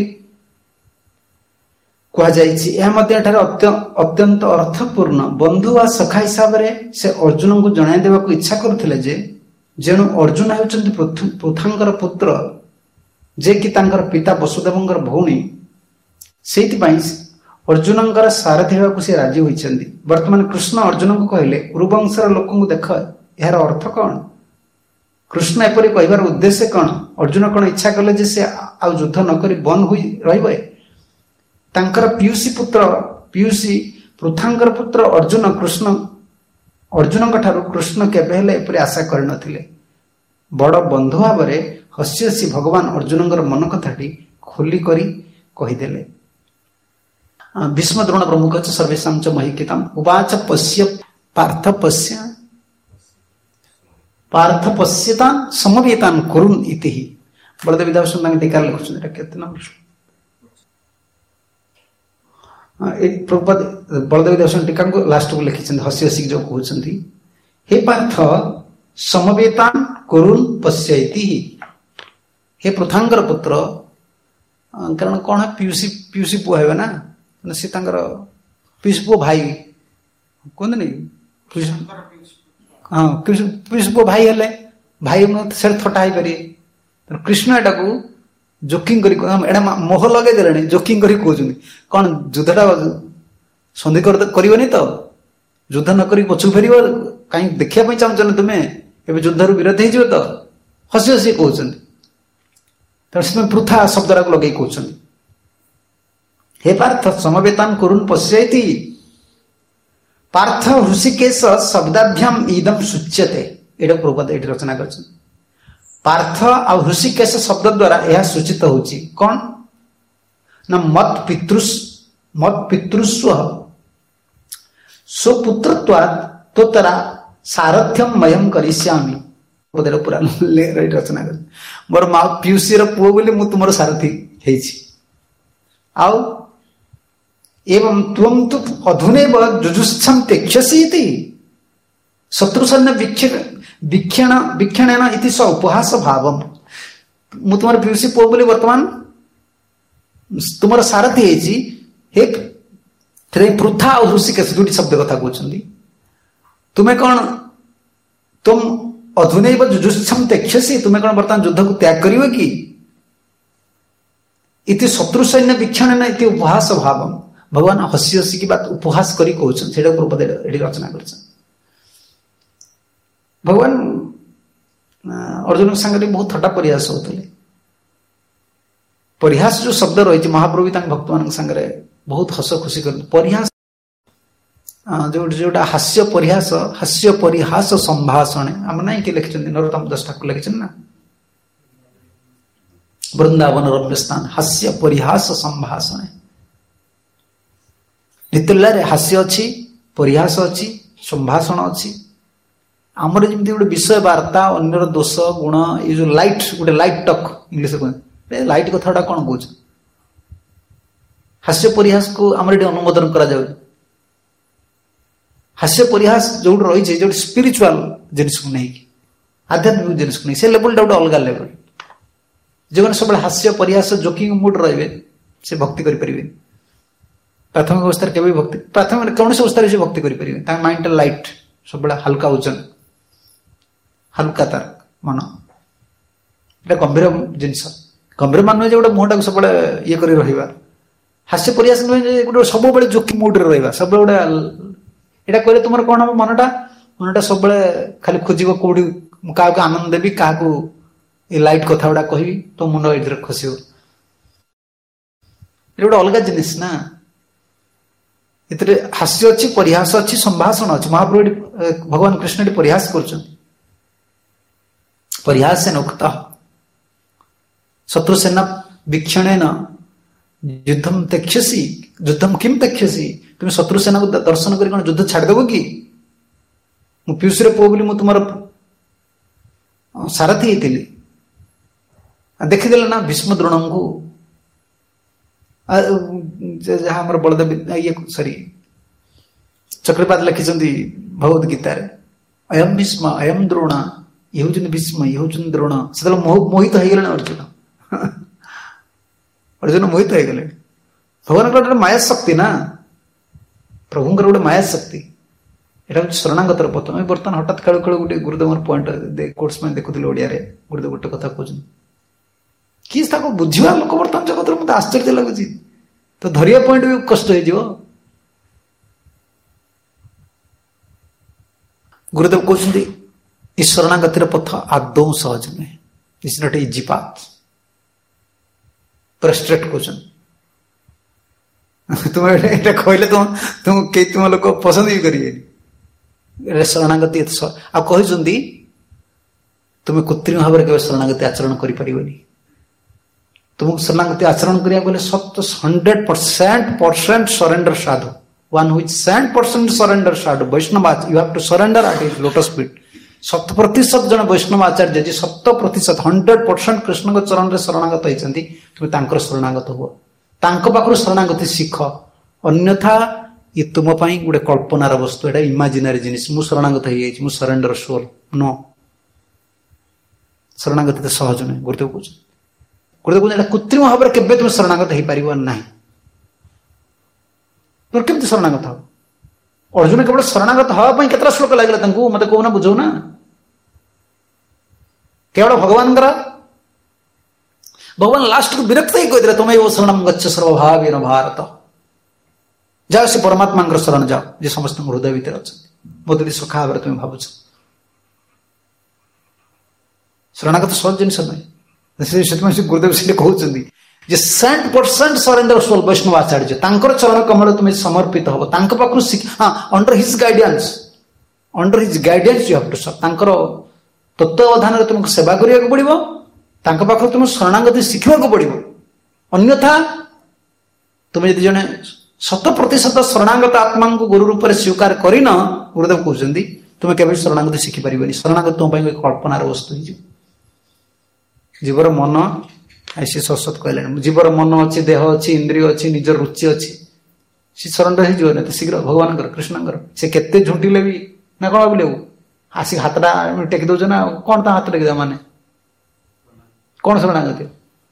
S1: कहा जाइछि। यह मध्य एठारे अत्यंत अर्थपूर्ण बंधु वा सखा हिसाब रे से अर्जुन को जणाई देबाक इच्छा करुथिले जे जेणु अर्जुन हेउचंती पृथांकर पुत्र, जे कि तांकर पिता वसुदेवंकर भौणी, सेति पई अर्जुनंकर सारथी हेबाकु से राजी होइछंती। वर्तमान कृष्ण अर्जुन को कहले, कुरुवंशर लोकंकु देख, यार अर्थ कौन? कृष्ण एपरि कहबार उद्देश्य कौन? अर्जुन कौन इच्छा कले जे से आ युद्ध न करी बन होई रहिबे? तांकर पीयूषी पुत्र पीयूषी पृथांकर पुत्र अर्जुन कृष्ण अर्जुन ठारू कृष्ण केबे हेले एपरि आशा कर नथिले। बड़ बंधु भावरे हसी हसी भगवान अर्जुन मन कथाटी खोली करी कहिदेले। भीष्म द्रोण प्रमुख च सर्वेषां च महिकिताम् उवाच पश्य पार्थ पश्य पार्थ पश्यतान् समवेतान् कुरुन् इति। बलदेव दास टीका लिखुछन एटा केते नाम एक प्रभुपाद बलदेव दास टीका को लास्ट को लिखिछन हसी हसी जो कहउछन्ती, हे पार्थ समवेतान् कुरुन् पश्य इति। हे पृथांकर पुत्र, कारण कौन है पीयूषी पीयूषी पुआ है ना, सी तांकर पीयूषी पुआ भाई कहते नहीं, हाँ पीयूषी पुआ भाई हेले भाई से थटा ही पारे। कृष्ण एटा को जोकिंग करी एटा मोह लगे देले जोकिंग करी कहउछन्ती, कौन युद्धटा संधि कर करबनी तो युद्ध न करी पछु फेरिबो काई देखिया पई चाहछ न तुमे एबे युद्धरु विरोध हे जिवो तो हसी हसी कहउछन्ती। तस्में पृथा शब्दरा को लगे कहउछन्ती, हे पार्थ समवेतान् कुरुन् पश्यति। पार्थ ऋषिकेश शब्दाभ्याम इदम सूच्यते। एटा प्रभुपाद एठी रचना करछन। पार्थ आ ऋषिकेश शब्द द्वारा यह सूचित होछि कोन ना मत पितृस मत पितृस्व स्वपुत्रत्वात् तोतरा सारथ्यम मयम करिष्यामि। पदर पूरा रचना कर मोर मा पीयूषी रो पुओ बोली मु तुमरो सारथी हेछि। आउ एवं त्वं तु अधुनैव जुजुत्सं त्यक्ष्यसि इति शत्रुसन्न विक्षण विक्षणेन इति स उपहास भावम। मु तुमरो पीयूषी पुओ बोली वर्तमान तुमरो सारथी हेछि। हे थे पृथा और ऋषिकेश दुटी शब्द कथा कहउछन्ती, तुमे कोन तुम अधुनैव जुजुत्सं त्यक्ष्यसि, तुमे कोन वर्तमान युद्ध को त्याग करिवे कि? इति शत्रु सैन्य विक्षणेन इति उपहास भावम। भगवान हसी हसी की बात उपहास करी कहउछन, सेटा प्रभुपाद एडी रचना करछन। भगवान अर्जुन संगे बहुत थट्टा परिहास होतले। परिहास जो शब्द रही महाप्रभु तांग भक्त मान संगे बहुत हस खुशी कर परिहास जो जोटा हास्य परिहास हास्य परिहास संभाषण आम ना कि लिखिछन नरोत्तम दास ठाकुर लिखिछन ना वृंदावन रम्य स्थान हास्य परिहास संभाषण। नित्यलीला रे हास्य अच्छी परिहास अच्छी संभाषण अच्छी। आमर जमी गोटे विषय वार्ता अन्यर दोष गुण ये जो लाइट गोटे लाइट टक इंग्लिश कहते लाइट कथाटा कौन कौच हास्य परिहास को आम अनुमोदन करा जाउ। हास्य परिहास जो रही जो स्पिरिचुअल जिनिस को नहीं आध्यात्मिक जिनिस को नहीं से लेवल गोटे अलग लेवल। जो मैंने सब हास्य परिहास जोकिंग मुड रे से भक्ति करें प्राथमिक अवस्था के भक्ति प्राथमिक कौन अवस्था से भक्ति करें माइंड लाइट सब हल्का ओजन हल्का तार मन एटा गंभीर जिनस गंभीर मान नुहे गोटे मुहटा सब ये कर रहा हास्य परिहास नुहे गोटे सब जोकिंग मुड रे रहा सब गोटे यहाँ कहले तुम कौन हम मनटा मनटा सब खाली खोज कौटी क्या आनंद देवी क्या ये लाइट कथा गुड़ा कह तो मुंड ये खस गोटे अलग जिनिस ना इतने हास्य अच्छी परिहास अच्छी संभाषण अच्छी। महाप्रभु भगवान कृष्ण परिहास कर परिहास से नोक्ता शत्रु सेना वीक्षणेन युद्धम त्यक्ष्यसि युद्धम किम त्यक्ष्यसि तुम शत्रु सेना को दर्शन कर युद्ध छाड़देव कि मु पीयूष पुओ बोली मु तुम सारथी होती देखीदेल ना भीष्म द्रोण को जहाँ आम बलदेव ये सॉरी चक्रपात लिखिं भगवद गीतार अयम भीष्म अयम द्रोण ये हूँ भीष्म ये हूँ द्रोण से मोहित हो गले अर्जुन अर्जुन मोहित हो गले भगवान गोटे माया शक्ति ना प्रभुंर गोटे माया शक्ति यहाँ हूँ शरणागतर पथ मैं बर्तमान हठात खेल खेल गोटे गुरुदेव पॉइंट कोर्स में देखुली ओडिया गुरुदेव गोटे कथा कहते कि बुझा लोक बर्तमान जगत मत आश्चर्य लगुच तो धरिया पॉइंट भी कष्ट हो गुरुदेव कहते इस शरणागतिर पथ आदौ सहज नुहे इट्स नॉट इजी पाथ पूरा स्ट्रेट क्वेश्चन तुम ये कहले तुम तुम कई तुम लोग पसंद भी करेंगे शरणागति आ कहते तुम कृत्रिम भाव में शरणागति आचरण कर तुमको शरणागति आचरण करा सत हंड्रेड परसेंट परसेंट सरेंडर साधु वन हुई सेंट परसेंट सरेंडर साधु वैष्णव you have to surrender at his lotus feet शत प्रतिशत जन वैष्णव आचार्य जी शत प्रतिशत हंड्रेड परसेंट कृष्ण के चरण में शरणागत होती तुम शरणागत हुआ पाखु शरणागति शिख अन्यथा ये तुम गोटे कल्पनार वस्तु एटा इमाजिनारी जिनिस मु शरणागत हो सरेंडर सोल नो शरणागति तो सहज नुहे गुरुदेव कह गुरुदेव कह कृत्रिम भाव में केवे तुम शरणागत हो पार ना तुम केमती शरणागत हो अर्जुन केवल शरणागत हाँपाई केतटा श्लोक लगे मत कहना बुझौ ना केवल भगवान भगवान लास्ट को विरक्त ही कहते तुम वो शरण गच्छ सर्वभावेन भारत जाओ से परमात्मा शरण जाओ जे समस्त हृदय भितर अच्छा मत सखा भाव तुम भावुच शरणागत सहज जिन नहीं गुरुदेव से कहते जे सेंट परसेंट सरेंडर सोल वैष्णव आचार्य चरण कमल तुम समर्पित हम पाखु हाँ under his guidance under his guidance you have to serve तत्वावधान तुमको सेवा करने पड़ो पाखु तुम शरणागति शिखा पड़ो अन्यथा तुम यदि जड़े शत प्रतिशत शरणागत आत्मा को गुरु रूप में स्वीकार करन गुरुदेव कहते तुम केवल शरणागति शिखिपार शरणागति तुम कल्पनार वस्तु जीवर मन ऐसी सरस्वत कहले जीवर मन अच्छी देह अच्छी इंद्रिय अच्छी निज रुचि अच्छी सी सरेंडर हो शीघ्र भगवान कृष्ण से केते झुंटिले भी ना कौन बोले आसिक हाथटा टेकी दौच ना कौन ता हाथ टेकी माने कौन शरणागति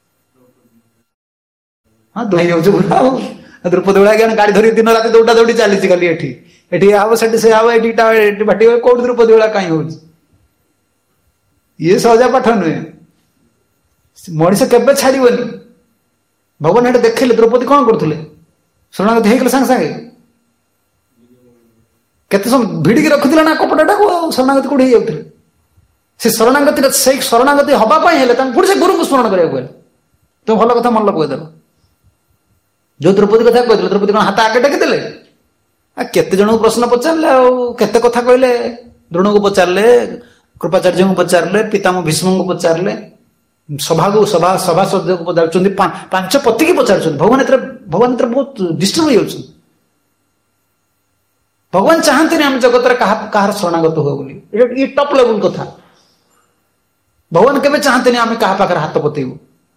S1: हाँ दौड़ी जाऊँ पूरा द्रौपदी भाया गाड़ी धरी दिन रात दौड़ा दौड़ी चली खाली एटी एटी हम से हम ये बाटी कौट द्रौपदी भाया कहीं हो सहजा पाठ नुहे मनीष केवे छाड़बनी भगवान ये देखले द्रौपदी कौन करते शरणागति होगले सांगे सांगे केते समय भिड़िकी रखुला ना कपड़ा को शरणागति कौटे जाते से शरणागति से शरणागति हवापाई पुणी से गुरु को स्मरण करा तुम भल कथा मन लगेदेल जो द्रौपदी कथा कहते द्रौपदी कौन हाथ आगे टेकिदेले केते जन को प्रश्न पचारे आते कथा कहले द्रोण को पचारे कृपाचार्य को पचारे पितामह भीष्म को पचारे सभा को सभा सभा सदस्य को पचार पांच पति की पचार भगवान भगवान बहुत डिस्टर्ब हो जाउछन भगवान चाहते नहीं आम जगत कहार शरणागत हो ये टॉप लेवल कथा भगवान केवे चाहते नहीं आम क्या पाखे हाथ पतेबू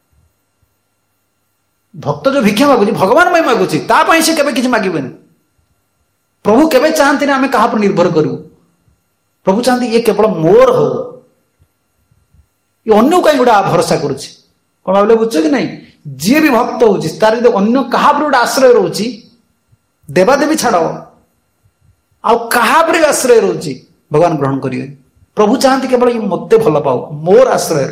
S1: भक्त जो भिक्षा मागुची भगवान मैं मागुची तापाई से केवे किसी मागिबेनी प्रभु केवे चाहते नहीं आम क्या पर निर्भर करू प्रभु चाहते ये केवल मोर हो ये अन्य कहीं गोटे भरोसा करुच्ची कौन भाव बुझ कि नहीं जी भी भक्त हो तार अन्य क्या गोटे आश्रय रोचे देवादेवी छाड़ आहापर आश्रय रोचे भगवान ग्रहण करेंगे प्रभु चाहते केवल ये मत भल पाओ मोर आश्रय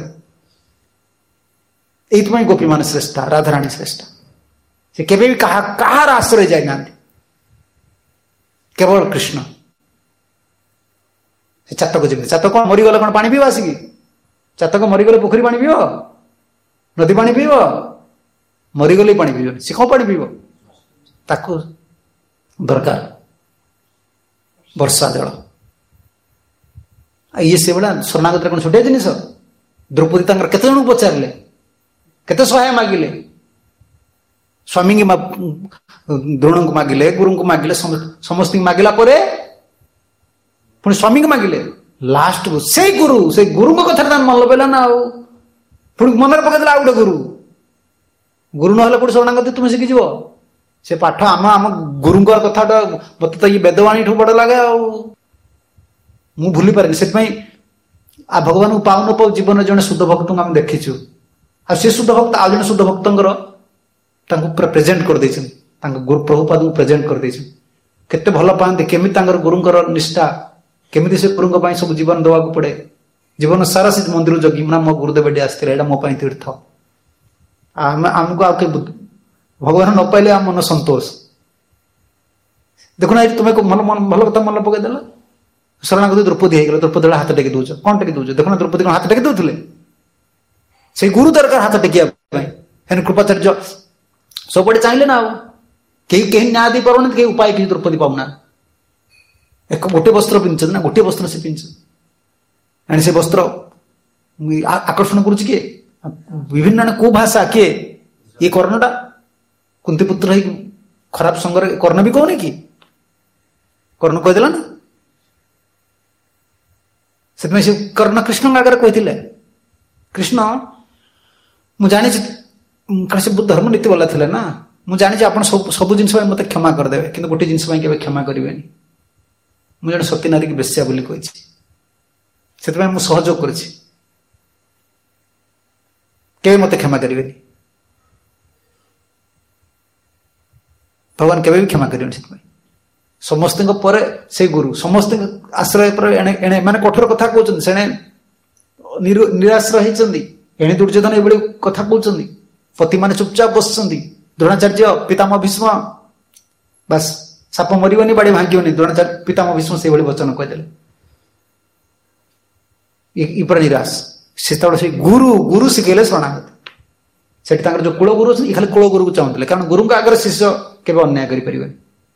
S1: ये गोपी मान श्रेष्ठा राधाराणी श्रेष्ठा से केवे भी कहार आश्रय जाना केवल कृष्ण से चातक जमी चातक कौन मरीगले कौन पानी पीब आसिकी चातक मरीगले पोखरी पानी पीब नदी पानी पीब मरीगले पानी पीब सी कौन पानी पीब ताको दरकार वर्षा जल ये से भाया शरणागत कौन छोटिया जिनिस द्रौपदी केते जन को पचारे केते सहाय मागिले स्वामी की द्रोण को मागिले गुरु को मागिले समस्त मागिला परे पुणी स्वामी को मागिले लास्ट को से गुरु से गुरु को कथा मन लगे ना पुणी मन पकड़ आ गोटे गुरु गुरु ना पुणी शरणागति तुम शिखी से पाठ आम आम गुरु कथा मत तो ये वेदवाणी ठू बड़ लगे मु भूली पारे से आ भगवान को पाऊ न पाऊ जीवन जन शुद्ध भक्त को आम देखीचु आ से शुद्ध भक्त आज शुद्ध भक्त पूरा प्रेजेंट कर गुरु प्रभुपाद को प्रेजेंट कर केते भल पाते केमी गुरुंर निष्ठा केमी से गुरु सब जीवन देवा पड़े जीवन सारा से मंदिर जगी ना मो गुरुदेव एडे आसते मो तीर्थ आमको आके भगवान न पाइले आम मन संतोष देखुना तुम्हें भल कथा मन पकईदेल शरणागति द्रौपदी हो गला द्रौपदी हाथ टेकी दौच कौन टेकी दौच देखना द्रौपदी हाथ टेकी दौले से गुरु दरकार हाथ टेकिया कृपाचार्य सब चाहिए ना कहीं कहीं न्याय दे पार कहीं उपाय किसी द्रौपदी पाऊना एक गोटे वस्त्र पिंध ना गोटे वस्त्र से पिंध से वस्त्र आकर्षण करुच्ची किए विभिन्न को भाषा किए ये कर्णटा कुंती पुत्र खराब संग कर्ण भी कहने कि कर्ण कहीदेला ना से कर्ण कृष्ण आगे कही कृष्ण मु जानी कौन से धर्म नीति वाला थे ना मुझे जानी आप सब जिन मत क्षमा करदे कि गोटे जिन क्षमा करें मुझे जन सती नारी की बेश्या बोली कही से मुझे सहयोग कर मत क्षमा करें भगवान के भी क्षमा करें समस्त से गुरु समस्त आश्रय पर एणे माने कठोर कथा कहते से निराश्रय होती एणे दुर्योधन ये कथा कहते पति माने चुपचाप बस द्रोणाचार्य पितामह भीष्म बस साप मरबनी बाड़ी भांगनी द्रोणाचार्य पितामह भीष्म से वचन कहीदेले पूरा निराश से से गुरु गुरु शिखेले शरणागति से जो कुल गुरु अच्छे खाली कुल गुरु को चाहते कारण गुरु का आगे शिष्य केवल अन्याय करें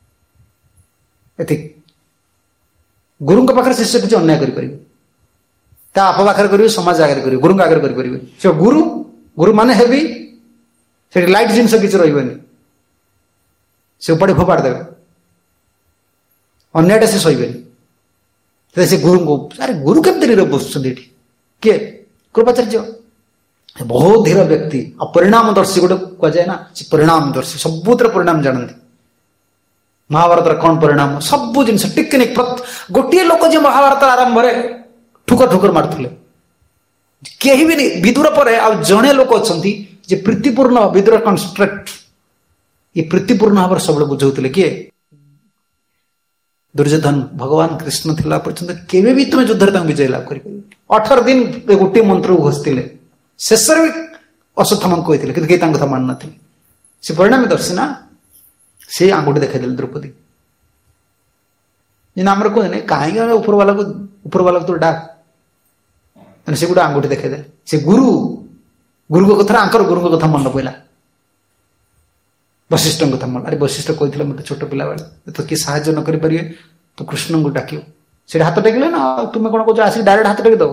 S1: गुरु पाखे शिष्य किसी अन्याय करें आप पाखे करेंगे समाज आगे करेंगे गुरु आगे करेंगे से गुरु गुरु माने हेवी से लाइट जिनस किसी रही से उपाड़ी फोपाड़ देवे अन्यायटा से सही से गुरु को अरे गुरु केमती बस किए कृपाचार्य बहुत धीर व्यक्ति आ परिणामदर्शी गोटे कहुए ना से परिणामदर्शी सबुतर परिणाम जानते महाभारत कौन परिणाम सब जिन टेक्निक गोटे लोक जो महाभारत आरंभ ठुकर ठुकर मारुले कहीं भी नहीं विदुर पर जड़े लोक अच्छा प्रीतिपूर्ण विदुर कन्स्ट्रक्ट ये प्रीतिपूर्ण भाव सब बुझाते किए दुर्योधन भगवान कृष्ण थिला पर्यंत केवे भी तुम युद्ध विजय लाभ कर अठारह दिन गोटे मंत्र को घोषिले शेष भी अश्वत्थामा कहते कि कथा मान ना से परिणाम दर्शी ना से आंगुठी देखा द्रौपदी आमर कहते कहीं ऊपर वाला को ऊपर वाला तो डाक से गोटे आंगुठी देखा से गुरु गुरु कथा आंकर गुरु कथा मन पड़ा वशिष्ठ कथा मन अरे वशिष्ठ कहते मत छोट पिला बेले तो किए साहय न करें तो कृष्ण को डाक से हाथ टेकिले ना तुम्हें कौन कह आसिक डायरेक्ट हाथ टेकी दब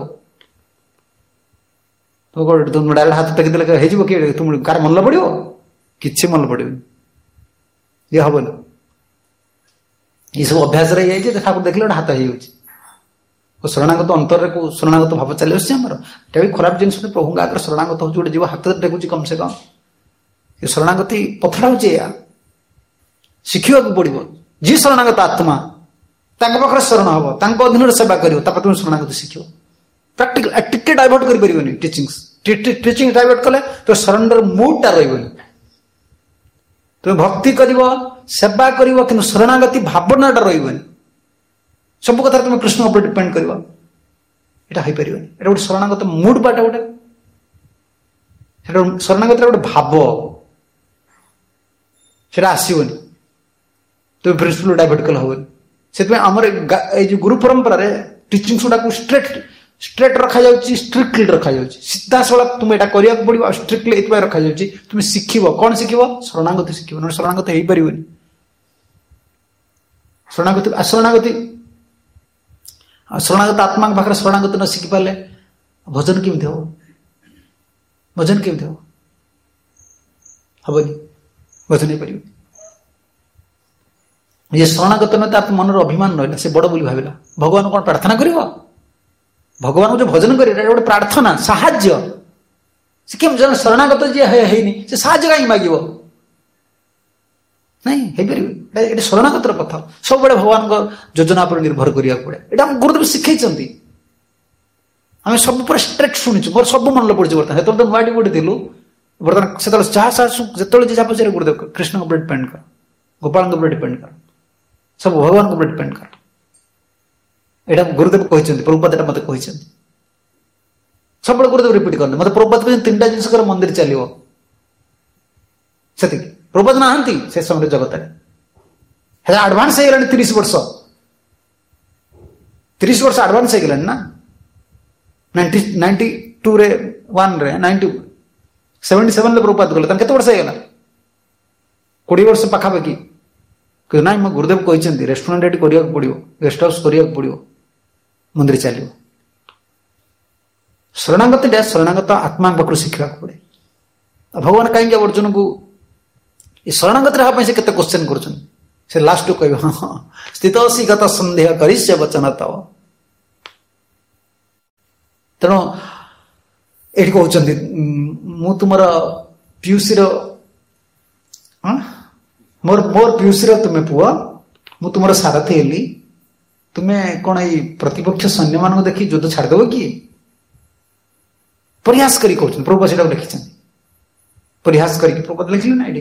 S1: तुम डायरेक्ट हाथ टेकिदे हो किए तुम कार मन पड़ो कि मन पड़ो ये हम ना ये सब अभ्यास रही जाए ठाकुर देखले हाथ हो शरणागत अंतर को शरणागत भाव चली आमर भी खराब जिन प्रभु आगे शरणागत हो गोटे जीव हाथ टेकुची कम से कम ये शरणागति पथड़ा हूँ शिखा पड़ो जी शरणागत आत्मा पाखे शरण हम अधीन सेवा कर तुम शरणागति शिख प्राक्टिकल टिके डाइवर्ट कर टीचिंग टीचिंग डाइवर्ट कले तो सरेंडर मूडटा रही तुम भक्ति कर सेवा कर कि शरणागति भावनाटा रही सब कथा तुम कृष्ण उपर डिपेंड कर यहाँ हो पार गोटे शरणागत मूड बाटा गोटे शरणागत गोटे भाव से आसवन तुम प्रिंसिपल डाइवर्ट कल हम से आमर ये गुरु परंपरा टीचिंग गुड़ा स्ट्रेट स्ट्रेट रखा जाउची स्ट्रिक्टली रखा जाउची सीधा सड़क तुम एटा करिया पड़िबो स्ट्रिक्टली एतबा रखा जाउची तुम शिखिबो कोन शिखिबो शरणागति शिखिबो न शरणागति हेई परिबोनी शरणागति अशरणागति शरणागत आत्मा के शरणागति न शिखि पाले भजन केमति हो भजन केमति हो ହବନି, ଗଛ ନେଇପାରିବ। ଯେ ଶରଣାଗତ ନୁହେଁ ତାର ମନର ଅଭିମାନ ରହିଲା, ସେ ବଡ ବୋଲି ଭାବିଲା। ଭଗବାନ କଣ ପ୍ରାର୍ଥନା କରିବ? ଭଗବାନଙ୍କୁ ଯୋଉ ଭଜନ କରିବ ଏଟା ଗୋଟେ ପ୍ରାର୍ଥନା, ସାହାଯ୍ୟ। ସେ କେମିତି ଜଣେ ଶରଣାଗତ ଯିଏ ହେଇନି ସେ ସାହାଯ୍ୟ କାହିଁକି ମାଗିବ? ନାଇଁ, ହେଇପାରିବ। ଏଟା ଶରଣାଗତର ପଥ। ସବୁବେଳେ ଭଗବାନଙ୍କ ଯୋଜନା ଉପରେ ନିର୍ଭର କରିବାକୁ ପଡେ। ଏଇଟା ଆମ ଗୁରୁଦେବ ଶିଖେଇଛନ୍ତି। ଆମେ ସବୁ ପୁରା ଷ୍ଟ୍ରିକ୍ଟ ଶୁଣିଛୁ, ମୋର ସବୁ ମନେ ପଡୁଛି। ବର୍ତ୍ତମାନ ସେତେବେଳେ ତ ନୂଆଟି ଗୋଟେ ଥିଲୁ, ବର୍ତ୍ତମାନ ସେତେବେଳେ ଯାହା ଶାଶୁ ଯେତେବେଳେ ଯାହା ପଚାରେ ଗୁରୁଦେବ କୃଷ୍ଣଙ୍କ ଉପରେ ଡିପେଣ୍ଡ କର, ଗୋପାଳଙ୍କ ଉପରେ ଡିପେଣ୍ଡ କର, ସବୁ ଭଗବାନଙ୍କ ଉପରେ ଡିପେଣ୍ଡ କର। ଏଇଟା ଗୁରୁଦେବ କହିଛନ୍ତି, ପ୍ରଭୁପାଦ ଏଟା ମତେ କହିଛନ୍ତି। ସବୁବେଳେ ଗୁରୁଦେବ ରିପିଟ କରନ୍ତି। ମତେ ପ୍ରଭୁପାଦ କହିଛନ୍ତି ତିନିଟା ଜିନିଷ କର ମନ୍ଦିର ଚାଲିବ, ସେତିକି। ପ୍ରଭୁପାଦ ନାହାନ୍ତି ସେ ସମୟରେ ଜଗତରେ, ହେଲେ ଆଡଭାନ୍ସ ହେଇଗଲାଣି ତିରିଶ ବର୍ଷ ତିରିଶ ବର୍ଷ ଆଡଭାନ୍ସ ହେଇଗଲାଣି ନା। ନାଇଣ୍ଟି ନାଇଣ୍ଟି ଟୁ ରେ ୱାନ୍ ରେ ନାଇଣ୍ଟି ସେଭେଣ୍ଟି ସେଭେନରେ ପ୍ରଭୁପାଦ ଗଲେ, ତାଙ୍କୁ କେତେ ବର୍ଷ ହେଇଗଲା? କୋଡ଼ିଏ ବର୍ଷ ପାଖାପାଖି। ନାଇଁ ମୋ ଗୁରୁଦେବ କହିଛନ୍ତି ରେଷ୍ଟୁରାଣ୍ଟ ଏଠି କରିବାକୁ ପଡିବ, ଗେଷ୍ଟ ହାଉସ କରିବାକୁ ପଡିବ, ମନ୍ଦିର ଚାଲିବ। ଶରଣାଗତି ଟା ଶରଣାଗତ ଆତ୍ମା ପାଖରୁ ଶିଖିବାକୁ ପଡେ। ଭଗବାନ କାହିଁକି ଅର୍ଜୁନକୁ ଏ ଶରଣାଗତି ହେବା ପାଇଁ ସେ କେତେ କ୍ୱେଶ୍ଚନ କରୁଛନ୍ତି। ସେ ଲାଷ୍ଟକୁ କହିବ ସ୍ଥିତ ଗତ ସନ୍ଦେହ କରିଶ୍ୟ ବଚନ ତବ। ତେଣୁ ଏଠି କହୁଛନ୍ତି ମୁଁ ତୁମର ପିୟୁଷୀର ମୋର ମୋର ପିୟୁଷୀର ତୁମେ ପୁଅ, ମୁଁ ତୁମର ସାରଥୀ ହେଲି, ତୁମେ କଣ ଏଇ ପ୍ରତିପକ୍ଷ ସୈନ୍ୟମାନଙ୍କୁ ଦେଖି ଯୁଦ୍ଧ ଛାଡ଼ିଦେବ କି? ପରିହାସ କରି କହୁଛନ୍ତି। ପ୍ରଭୁପାଦ ସେଟାକୁ ଲେଖିଛନ୍ତି, ପରିହାସ କରିକି ପ୍ରଭୁପାଦ ଲେଖିଲେ ନା ଏଠି।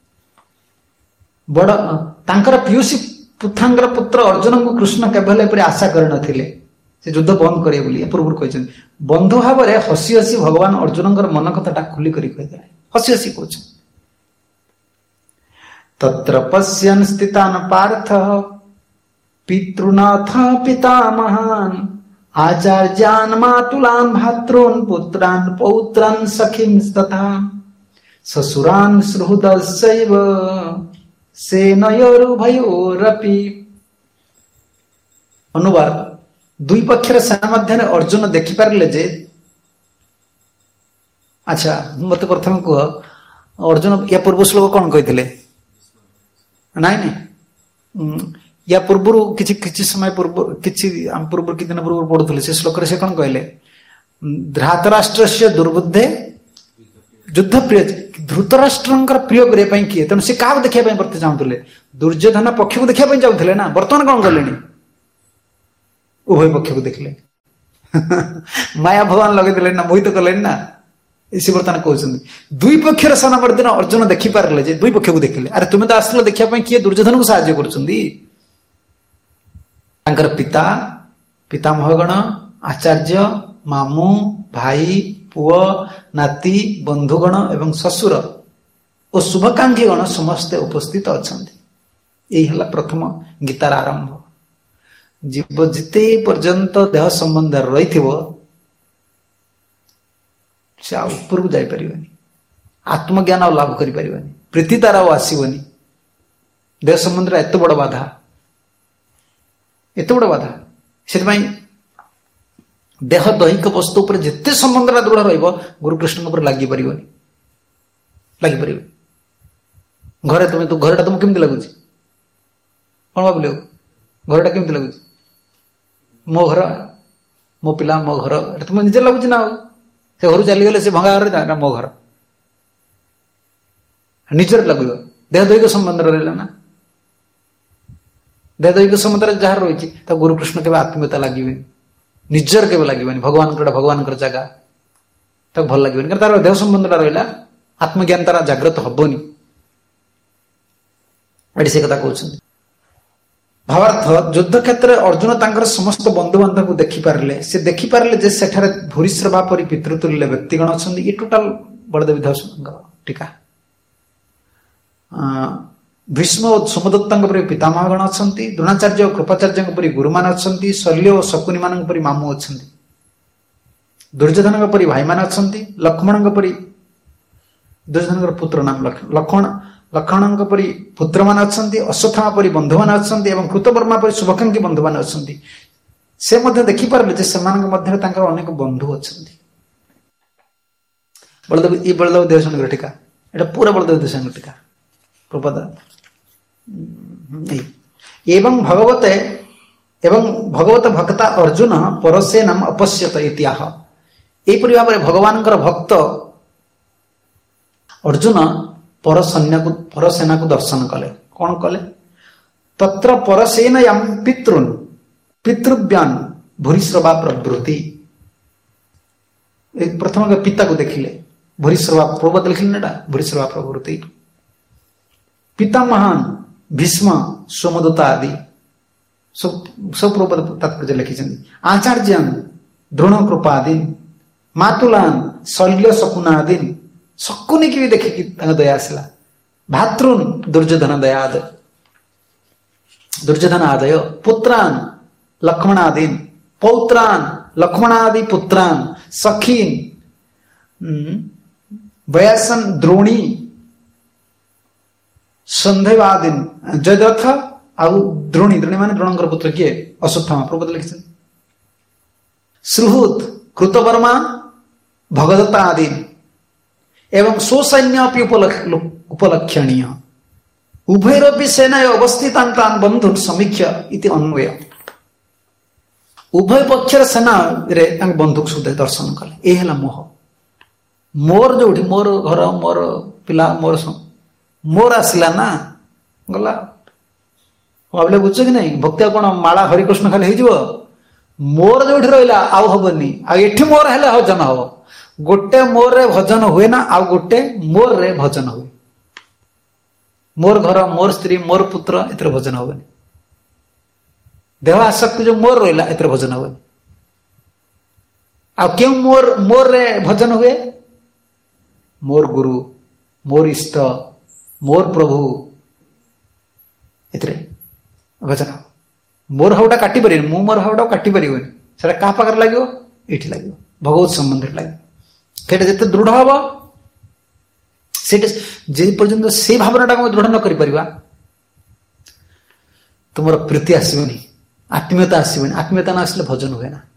S1: ବଡ ତାଙ୍କର ପିୟୁଷୀ ପୁତ୍ରାଙ୍କର ପୁତ୍ର ଅର୍ଜୁନଙ୍କୁ କୃଷ୍ଣ କେବେ ହେଲେ ଏପରି ଆଶା କରିନଥିଲେ ସେ ଯୁଦ୍ଧ ବନ୍ଦ କରିବେ ବୋଲି। ପୂର୍ବରୁ କହିଛନ୍ତି ବନ୍ଧୁ ଭାବରେ ହସି ହସି ଭଗବାନ ଅର୍ଜୁନଙ୍କର ମନ କଥାଟା ଖୋଲି କରି କହିଦେଲେ। ହସି ହସି କହୁଛନ୍ତି ତତ୍ର ପଶ୍ୟନ୍ ସ୍ଥିତାନ୍ ପାର୍ଥ ପିତୃନାଥ ପିତାମହାନ୍ ଆଚାର୍ଯ୍ୟାନ୍ ମାତୁଲାନ୍ ଭାତॄନ୍ ପୁତ୍ରାନ୍ ପୌତ୍ରାନ୍ ସଖିନ୍ ତଥା ଶ୍ୱଶୁରାନ୍ ସୁହୃଦସ୍ୟୈବ ସେନୟୋରୁଭୟୋରପି। ଅନୁବାଦ, ଦୁଇ ପକ୍ଷର ସେନା ମଧ୍ୟରେ ଅର୍ଜୁନ ଦେଖିପାରିଲେ ଯେ, ଆଚ୍ଛା ମତେ ପ୍ରଥମେ କୁହ ଅର୍ଜୁନ ୟା ପୂର୍ବ ଶ୍ଲୋକ କଣ କହିଥିଲେ? ନାଇଁ ନାଇଁ ୟା ପୂର୍ବରୁ କିଛି କିଛି ସମୟ ପୂର୍ବରୁ କିଛି ଆମ ପୂର୍ବରୁ କିଛି ଦିନ ପୂର୍ବରୁ ପଢୁଥିଲେ ସେ ଶ୍ଲୋକରେ ସେ କଣ କହିଲେ? ଧାତରାଷ୍ଟ୍ରସ୍ୟ ଦୁର୍ବୁଦ୍ଧେ ଯୁଦ୍ଧ ପ୍ରିୟ। ଧୃତରାଷ୍ଟ୍ରଙ୍କର ପ୍ରିୟ କରିବା ପାଇଁ କିଏ? ତେଣୁ ସେ କାହାକୁ ଦେଖିବା ପାଇଁ ପ୍ରତି ଚାହୁଁଥିଲେ? ଦୁର୍ଯ୍ୟୋଧନ ପକ୍ଷକୁ ଦେଖିବା ପାଇଁ ଚାହୁଁଥିଲେ ନା। ବର୍ତ୍ତମାନ କଣ କଲେଣି? ଉଭୟ ପକ୍ଷକୁ ଦେଖିଲେ। ମାୟା ଭଗବାନ ଲଗେଇଦେଲେ ନା, ମୋହିତ କଲେଣି ନା। ସେ ବର୍ତ୍ତମାନ କହୁଛନ୍ତି ଦୁଇ ପକ୍ଷର ସେନା ବର୍ତ୍ତମାନ ଅର୍ଜୁନ ଦେଖିପାରିଲେ ଯେ ଦୁଇ ପକ୍ଷକୁ ଦେଖିଲେ। ଆରେ ତୁମେ ତ ଆସିଲ ଦେଖିବା ପାଇଁ କିଏ ଦୁର୍ଯ୍ୟୋଧନକୁ ସାହାଯ୍ୟ କରୁଛନ୍ତି? ତାଙ୍କର ପିତା, ପିତାମହଗଣ, ଆଚାର୍ଯ୍ୟ, ମାମୁଁ, ଭାଇ, ପୁଅ, ନାତି, ବନ୍ଧୁଗଣ ଏବଂ ଶ୍ୱଶୁର ଓ ଶୁଭକାଂକ୍ଷୀ ଗଣ ସମସ୍ତେ ଉପସ୍ଥିତ ଅଛନ୍ତି। ଏଇ ହେଲା ପ୍ରଥମ ଗୀତାର ଆରମ୍ଭ। ଜୀବ ଯେତେ ପର୍ଯ୍ୟନ୍ତ ଦେହ ସମ୍ବନ୍ଧରେ ରହିଥିବ ସେ ଆଉ ଉପରକୁ ଯାଇପାରିବନି, ଆତ୍ମଜ୍ଞାନ ଆଉ ଲାଭ କରିପାରିବନି, ପ୍ରୀତି ତାର ଆଉ ଆସିବନି। ଦେହ ସମ୍ବନ୍ଧରେ ଏତେ ବଡ ବାଧା, ଏତେ ବଡ ବାଧା। ସେଥିପାଇଁ ଦେହ ଦୈହିକ ବସ୍ତୁ ଉପରେ ଯେତେ ସମ୍ବନ୍ଧଟା ଦୃଢ ରହିବ ଗୁରୁକୃଷ୍ଣଙ୍କ ଉପରେ ଲାଗିପାରିବନି, ଲାଗିପାରିବ। ଘରେ ତମେ ଘରଟା ତମକୁ କେମିତି ଲାଗୁଛି? କଣ ଭାବିଲେ ଘରଟା କେମିତି ଲାଗୁଛି? ମୋ ଘର, ମୋ ପିଲା, ମୋ ଘର, ଏଟା ତମେ ନିଜେ ଲାଗୁଛି ନା। ଆଉ ସେ ଘରୁ ଚାଲିଗଲେ ସେ ଭଙ୍ଗା ଘରେ ନା ମୋ ଘର ନିଜର ଲାଗିବ। ଦେହ ଦୈହିକ ସମ୍ବନ୍ଧରେ ରହିଲା ନା। ଦେହ ଦୈହିକ ସମ୍ବନ୍ଧରେ ଯାହାର ରହିଛି ତା ଗୁରୁକୃଷ୍ଣ କେବେ ଆତ୍ମୀୟତା ଲାଗିବେନି, ନିଜର କେବେ ଲାଗିବନି। ଭଗବାନଙ୍କର ଭଗବାନଙ୍କର ଜାଗା ତାକୁ ଭଲ ଲାଗିବନି, କାରଣ ତାର ଦେହ ସମ୍ବନ୍ଧଟା ରହିଲା, ଆତ୍ମଜ୍ଞାନ ତାର ଜାଗ୍ରତ ହବନି। ଏଠି ସେ କଥା କହୁଛନ୍ତି। ଭାବାର୍ଥ, ଯୁଦ୍ଧ କ୍ଷେତ୍ରରେ ଅର୍ଜୁନ ତାଙ୍କର ସମସ୍ତ ବନ୍ଧୁବାନ୍ଧବଙ୍କୁ ଦେଖିପାରିଲେ। ସେ ଦେଖିପାରିଲେ ଯେ ସେଠାରେ ଭୂରିଶ୍ରବା ପରି ପିତୃତୁଲ୍ୟ ବ୍ୟକ୍ତିଗଣ ଅଛନ୍ତି। ଏ ଟୋଟାଲ ବଳଦେବ ବିଧାନଙ୍କର ଟୀକା। ଭୀଷ୍ମ ଓ ସୋମଦତ୍ତଙ୍କ ପରି ପିତାମହଗଣ ଅଛନ୍ତି। ଦ୍ରୋଣାଚାର୍ଯ୍ୟ ଓ କୃପାଚାର୍ଯ୍ୟଙ୍କ ପରି ଗୁରୁମାନେ ଅଛନ୍ତି। ଶଲ୍ୟ ଓ ଶକୁନି ମାନଙ୍କ ପରି ମାମୁଁ ଅଛନ୍ତି। ଦୁର୍ଯ୍ୟୋଧନଙ୍କ ପରି ଭାଇମାନେ ଅଛନ୍ତି। ଲକ୍ଷ୍ମଣଙ୍କ ପରି ଦୁର୍ଯ୍ୟୋଧନଙ୍କର ପୁତ୍ର ନାମ ଲକ୍ଷ୍ମଣ ଲକ୍ଷ୍ମଣଙ୍କ ପରି ପୁତ୍ରମାନେ ଅଛନ୍ତି। ଅଶ୍ୱତ୍ଥାମା ପରି ବନ୍ଧୁମାନେ ଅଛନ୍ତି ଏବଂ କୃତବର୍ମା ପରି ଶୁଭକାଂକ୍ଷୀ ବନ୍ଧୁମାନେ ଅଛନ୍ତି। ସେ ମଧ୍ୟ ଦେଖିପାରିଲେ ଯେ ସେମାନଙ୍କ ମଧ୍ୟରେ ତାଙ୍କର ଅନେକ ବନ୍ଧୁ ଅଛନ୍ତି। ବଳଦେବ ଏଇ ବଳଦେବ ଦେବସ୍ୱାମୀଙ୍କର ଟୀକା। এটা পুরা বলদেব দেশাঙ্গ টিকা প্রপাদা এবং ভগবতে এবং ভগবত ভক্তা অর্জুন পরশে নাম অপଶ୍ୟତ ইতিହାস। এইপରି ଭାବରେ ଭଗବାନଙ୍କର ଭକ୍ତ ଅର୍ଜୁନ ପରସୈନ୍ୟକୁ ପରସେନାକୁ ଦର୍ଶନ କଲେ। କଣ କଲେ? ତତ୍ର ପରସେନୟଂ ପିତୃନ୍ ପିତୃବ୍ୟାନ୍ ଭୂରିଶ୍ରବା ପ୍ରବୃତ୍ତି। ପ୍ରଥମ ପିତାକୁ ଦେଖିଲେ, ଭୂରିଶ୍ରବା ପ୍ରବତ ଲେଖିଲେ ନା ଏଟା ଭୂରିଶ୍ରବା ପ୍ରବୃତ୍ତି। ପିତାମହାନ୍ ଭୀଷ୍ମ ସୋମଦତ୍ତ ଆଦି ସବୁ ପ୍ରବତ ତାତ୍ପର୍ଯ୍ୟ ଲେଖିଛନ୍ତି। ଆଚାର୍ଯ୍ୟାନ୍ ଦ୍ରୋଣ କୃପାଦିନ୍ ମାତୁଲାନ୍ ଶଲ୍ୟ ଶକୁନା ଆଦିନ୍ ଶକୁନିକି ବି ଦେଖିକି ତାଙ୍କ ଦୟା ଆସିଲା। ଭାତୃନ୍ ଦୁର୍ଯ୍ୟୋଧନ ଦୟା ଆଦୟ ଦୁର୍ଯ୍ୟୋଧନ ଆଦୟ ପୁତ୍ରାନ୍ ଲକ୍ଷ୍ମଣାଦିନ୍ ପୌତ୍ରାନ୍ ଲକ୍ଷ୍ମଣାଦି ପୁତ୍ରାନ୍ ସଖୀନ୍ ବୟାସନ୍ ଦ୍ରୋଣୀ ସନ୍ଧେବାଦିନ୍ ଜୟଦ୍ରଥ ଆଉ ଦ୍ରୋଣୀ ଦ୍ରୋଣୀ ମାନେ ଦ୍ରୋଣଙ୍କର ପୁତ୍ର କିଏ? ଅଶ୍ୱତ୍ଥାମା ପ୍ରବତ ଲେଖିଛନ୍ତି। ସୁହୃତ୍ କୃତବର୍ମା ଭଗଦତ୍ତା ଆଦି ଏବଂ ସୌସୈନ୍ୟ ଅପି ଉପଲକ୍ଷଣୀୟ ଉଭୟରପି ସେନାୟ ଅବସ୍ଥିତାନ୍ତାନ୍ ବନ୍ଧୁନ୍ ସମୀକ୍ଷ ଇତି ଅନ୍ୱୟ। ଉଭୟ ପକ୍ଷର ସେନାରେ ତାଙ୍କ ବନ୍ଧୁକୁ ସୁଦ୍ଧା ଦର୍ଶନ କଲେ। ଏ ହେଲା ମୋହ। ମୋର ଯୋଉଠି ମୋର ଘର ମୋର ପିଲା ମୋର ମୋର ଆସିଲା ନା ଗଲା। ଭାବିଲେ ବୁଝୁଛ କି ନାଇଁ? ଭକ୍ତି ଆଉ କଣ ମାଳା ହରିକୃଷ୍ଣ ଖାଲି ହେଇଯିବ? ମୋର ଯୋଉଠି ରହିଲା ଆଉ ହବନି। ଆଉ ଏଠି ମୋର ହେଲେ ଭଜନ ହବ। ଗୋଟେ ମୋରରେ ଭଜନ ହୁଏ ନା, ଆଉ ଗୋଟେ ମୋରରେ ଭଜନ ହୁଏ। ମୋର ଘର ମୋର ସ୍ତ୍ରୀ ମୋର ପୁତ୍ର ଏଥିରେ ଭଜନ ହବନି। ଦେହ ଆସକ୍ତି ଯୋଉ ମୋର ରହିଲା ଏଥିରେ ଭଜନ ହବନି। ଆଉ କେଉଁ ମୋର ମୋରରେ ଭଜନ ହୁଏ? ମୋର ଗୁରୁ ମୋର ଇଷ୍ଟ ମୋର ପ୍ରଭୁ ଏଥିରେ ଭଜନ। ମୋର ହାଉଟା କାଟି ପାରିବନି, ମୁଁ ମୋର ହାଉଟା କାଟି ପାରିବନି। ସେଟା କାହା ପାଖରେ ଲାଗିବ? ଏଇଠି ଲାଗିବ, ଭଗବତ ସମ୍ବନ୍ଧରେ ଲାଗିବ। ସେଇଟା ଯେତେ ଦୃଢ ହବ, ସେଇଟା ଯେ ପର୍ଯ୍ୟନ୍ତ ସେଇ ଭାବନାଟାକୁ ଆମେ ଦୃଢ ନ କରିପାରିବା ତୁମର ପ୍ରୀତି ଆସିବନି, ଆତ୍ମୀୟତା ଆସିବନି। ଆତ୍ମୀୟତା ନ ଆସିଲେ ଭଜନ ହୁଏ ନା।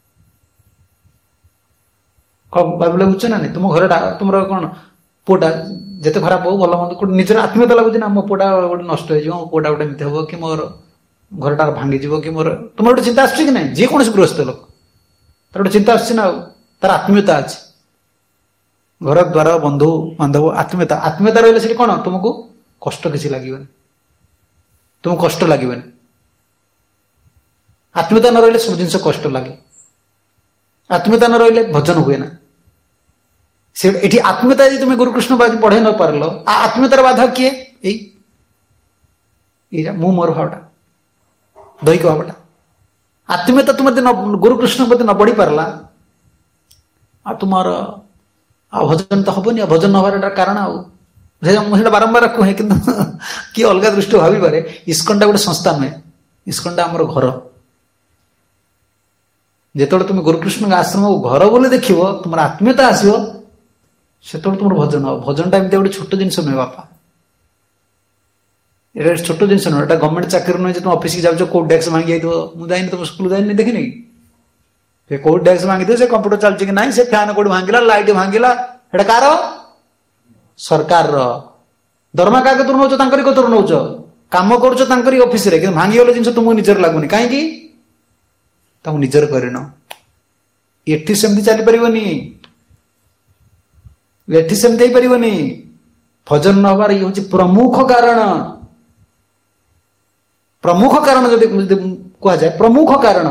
S1: ଭାବିଲେ ବୁଝୁଛ ନା? ତୁମ ଘରଟା ତୁମର କଣ ପୁଅଟା ଯେତେ ଖରାପ ହଉ ଭଲ ମନ୍ଦ ନିଜର ଆତ୍ମୀୟତା ଲାଗୁଛି ନା? ମୋ ପୁଅଟା ଗୋଟେ ନଷ୍ଟ ହେଇଯିବ, ମୋ ପୁଅଟା ଗୋଟେ ଏମିତି ହବ କି ମୋର ଘରଟା ଭାଙ୍ଗିଯିବ କି ମୋର, ତୁମର ଗୋଟେ ଚିନ୍ତା ଆସୁଛି କି ନାହିଁ? ଯେକୌଣସି ଗୃହସ୍ଥ ଲୋକ ତାର ଗୋଟେ ଚିନ୍ତା ଆସୁଛି ନା। ଆଉ ତାର ଆତ୍ମୀୟତା ଅଛି, ଘର ଦ୍ୱାର ବନ୍ଧୁ ବାନ୍ଧବ ଆତ୍ମୀୟତା। ଆତ୍ମୀୟତା ରହିଲେ ସେଠି କଣ ତୁମକୁ କଷ୍ଟ କିଛି ଲାଗିବନି, ତୁମକୁ କଷ୍ଟ ଲାଗିବନି। ଆତ୍ମୀୟତା ନ ରହିଲେ ସବୁ ଜିନିଷ କଷ୍ଟ ଲାଗେ। ଆତ୍ମୀୟତା ନ ରହିଲେ ଭଜନ ହୁଏ ନା। ସେ ଏଠି ଆତ୍ମୀୟତା ଯଦି ତୁମେ ଗୁରୁକୃଷ୍ଣ ପଢେଇ ନ ପାରିଲ, ଆତ୍ମୀୟତାର ବାଧା କିଏ? ଏଇ ଏଇଟା ମୁଁ ମୋର ଭାବଟା, ଦୈହିକ ଭାବଟା। ଆତ୍ମୀୟତା ତୁମ ଗୁରୁକୃଷ୍ଣ ପ୍ରତି ନ ବଢି ପାରିଲା ଆଉ ତୁମର ଆଉ ଭଜନ ତ ହବନି। ଆଉ ଭଜନ ନ ହବାର ଏଟା କାରଣ। ଆଉ ମୁଁ ସେଇଟା ବାରମ୍ବାର କୁହେ, କିନ୍ତୁ କିଏ ଅଲଗା ଦୃଷ୍ଟି ଭାବିପାରେ ଇସ୍କନଟା ଗୋଟେ ସଂସ୍ଥା ନୁହେଁ, ଇସ୍କନଟା ଆମର ଘର। ଯେତେବେଳେ ତୁମେ ଗୁରୁକୃଷ୍ଣଙ୍କ ଆଶ୍ରମକୁ ଘର ବୋଲି ଦେଖିବ, ତୁମର ଆତ୍ମୀୟତା ଆସିବ, ସେତେବେଳେ ତୁମର ଭଜନ ହବ। ଭଜନଟା ଏମିତି ଗୋଟେ ଛୋଟ ଜିନିଷ ନୁହେଁ ବାପା, ଏଇଟା ଛୋଟ ଜିନିଷ ନୁହେଁ। ଏଟା ଗଭର୍ଣ୍ଣମେଣ୍ଟ ଚାକିରି ନୁହେଁ ଯେ ତୁମେ ଅଫିସକି ଯାଉଛ କୋଉ ଡେସ୍କ ଭାଙ୍ଗି ଯାଇଥିବ। ମୁଁ ଯାଇନି, ତମ ସ୍କୁଲ ଯାଇନି, ଦେଖିନି କି? ସେ କୋଉ ଡେସ୍କ ଭାଙ୍ଗିଥିବ, ସେ କମ୍ପ୍ୟୁଟର ଚାଲୁଛି କି ନାହିଁ, ସେ ଫ୍ୟାନ କୋଉଠି ଭାଙ୍ଗିଲା, ଲାଇଟ୍ ଭାଙ୍ଗିଲା, ସେଟା କାହାର? ସରକାରର। ଦରମା କାହା କତରୁ ନେଉଛ? ତାଙ୍କରି କତରୁ ନେଉଛ। କାମ କରୁଛ ତାଙ୍କରି ଅଫିସରେ, କିନ୍ତୁ ଭାଙ୍ଗିଗଲେ ଜିନିଷ ତୁମକୁ ନିଜର ଲାଗୁନି। କାହିଁକି? ତାଙ୍କୁ ନିଜର କରିନ। ଏଠି ସେମିତି ଚାଲିପାରିବନି, ଏଠି ସେମିତି ହେଇପାରିବନି। ଭଜନ ନ ହବାର ଇଏ ହଉଛି ପ୍ରମୁଖ କାରଣ। ପ୍ରମୁଖ କାରଣ ଯଦି ଯଦି କୁହାଯାଏ, ପ୍ରମୁଖ କାରଣ,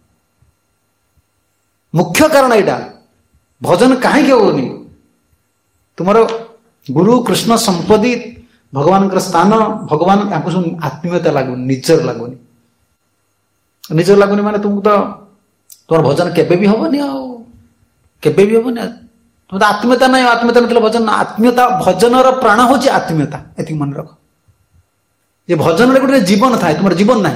S1: ମୁଖ୍ୟ କାରଣ ଏଇଟା। ଭଜନ କାହିଁକି ହଉନି? ତୁମର ଗୁରୁ କୃଷ୍ଣ ସମ୍ପତ୍ତି, ଭଗବାନଙ୍କର ସ୍ଥାନ, ଭଗବାନ ୟାଙ୍କୁ ସବୁ ଆତ୍ମୀୟତା ଲାଗୁନି, ନିଜର ଲାଗୁନି। ନିଜର ଲାଗୁନି ମାନେ ତୁମକୁ ତ ତୁମର ଭଜନ କେବେ ବି ହବନି। ଆଉ କେବେ ବି ହବନି। ତୁମେ ତ ଆତ୍ମୀୟତା ନାହିଁ, ଆତ୍ମୀୟତା ନଥିଲେ ଭଜନ। ଆତ୍ମୀୟତା, ଭଜନର ପ୍ରାଣ ହଉଛି ଆତ୍ମୀୟତା। ଏତିକି ମନେ ରଖ। ଯେ ଭଜନରେ ଗୋଟେ ଜୀବନ ଥାଏ, ତୁମର ଜୀବନ ନାହିଁ।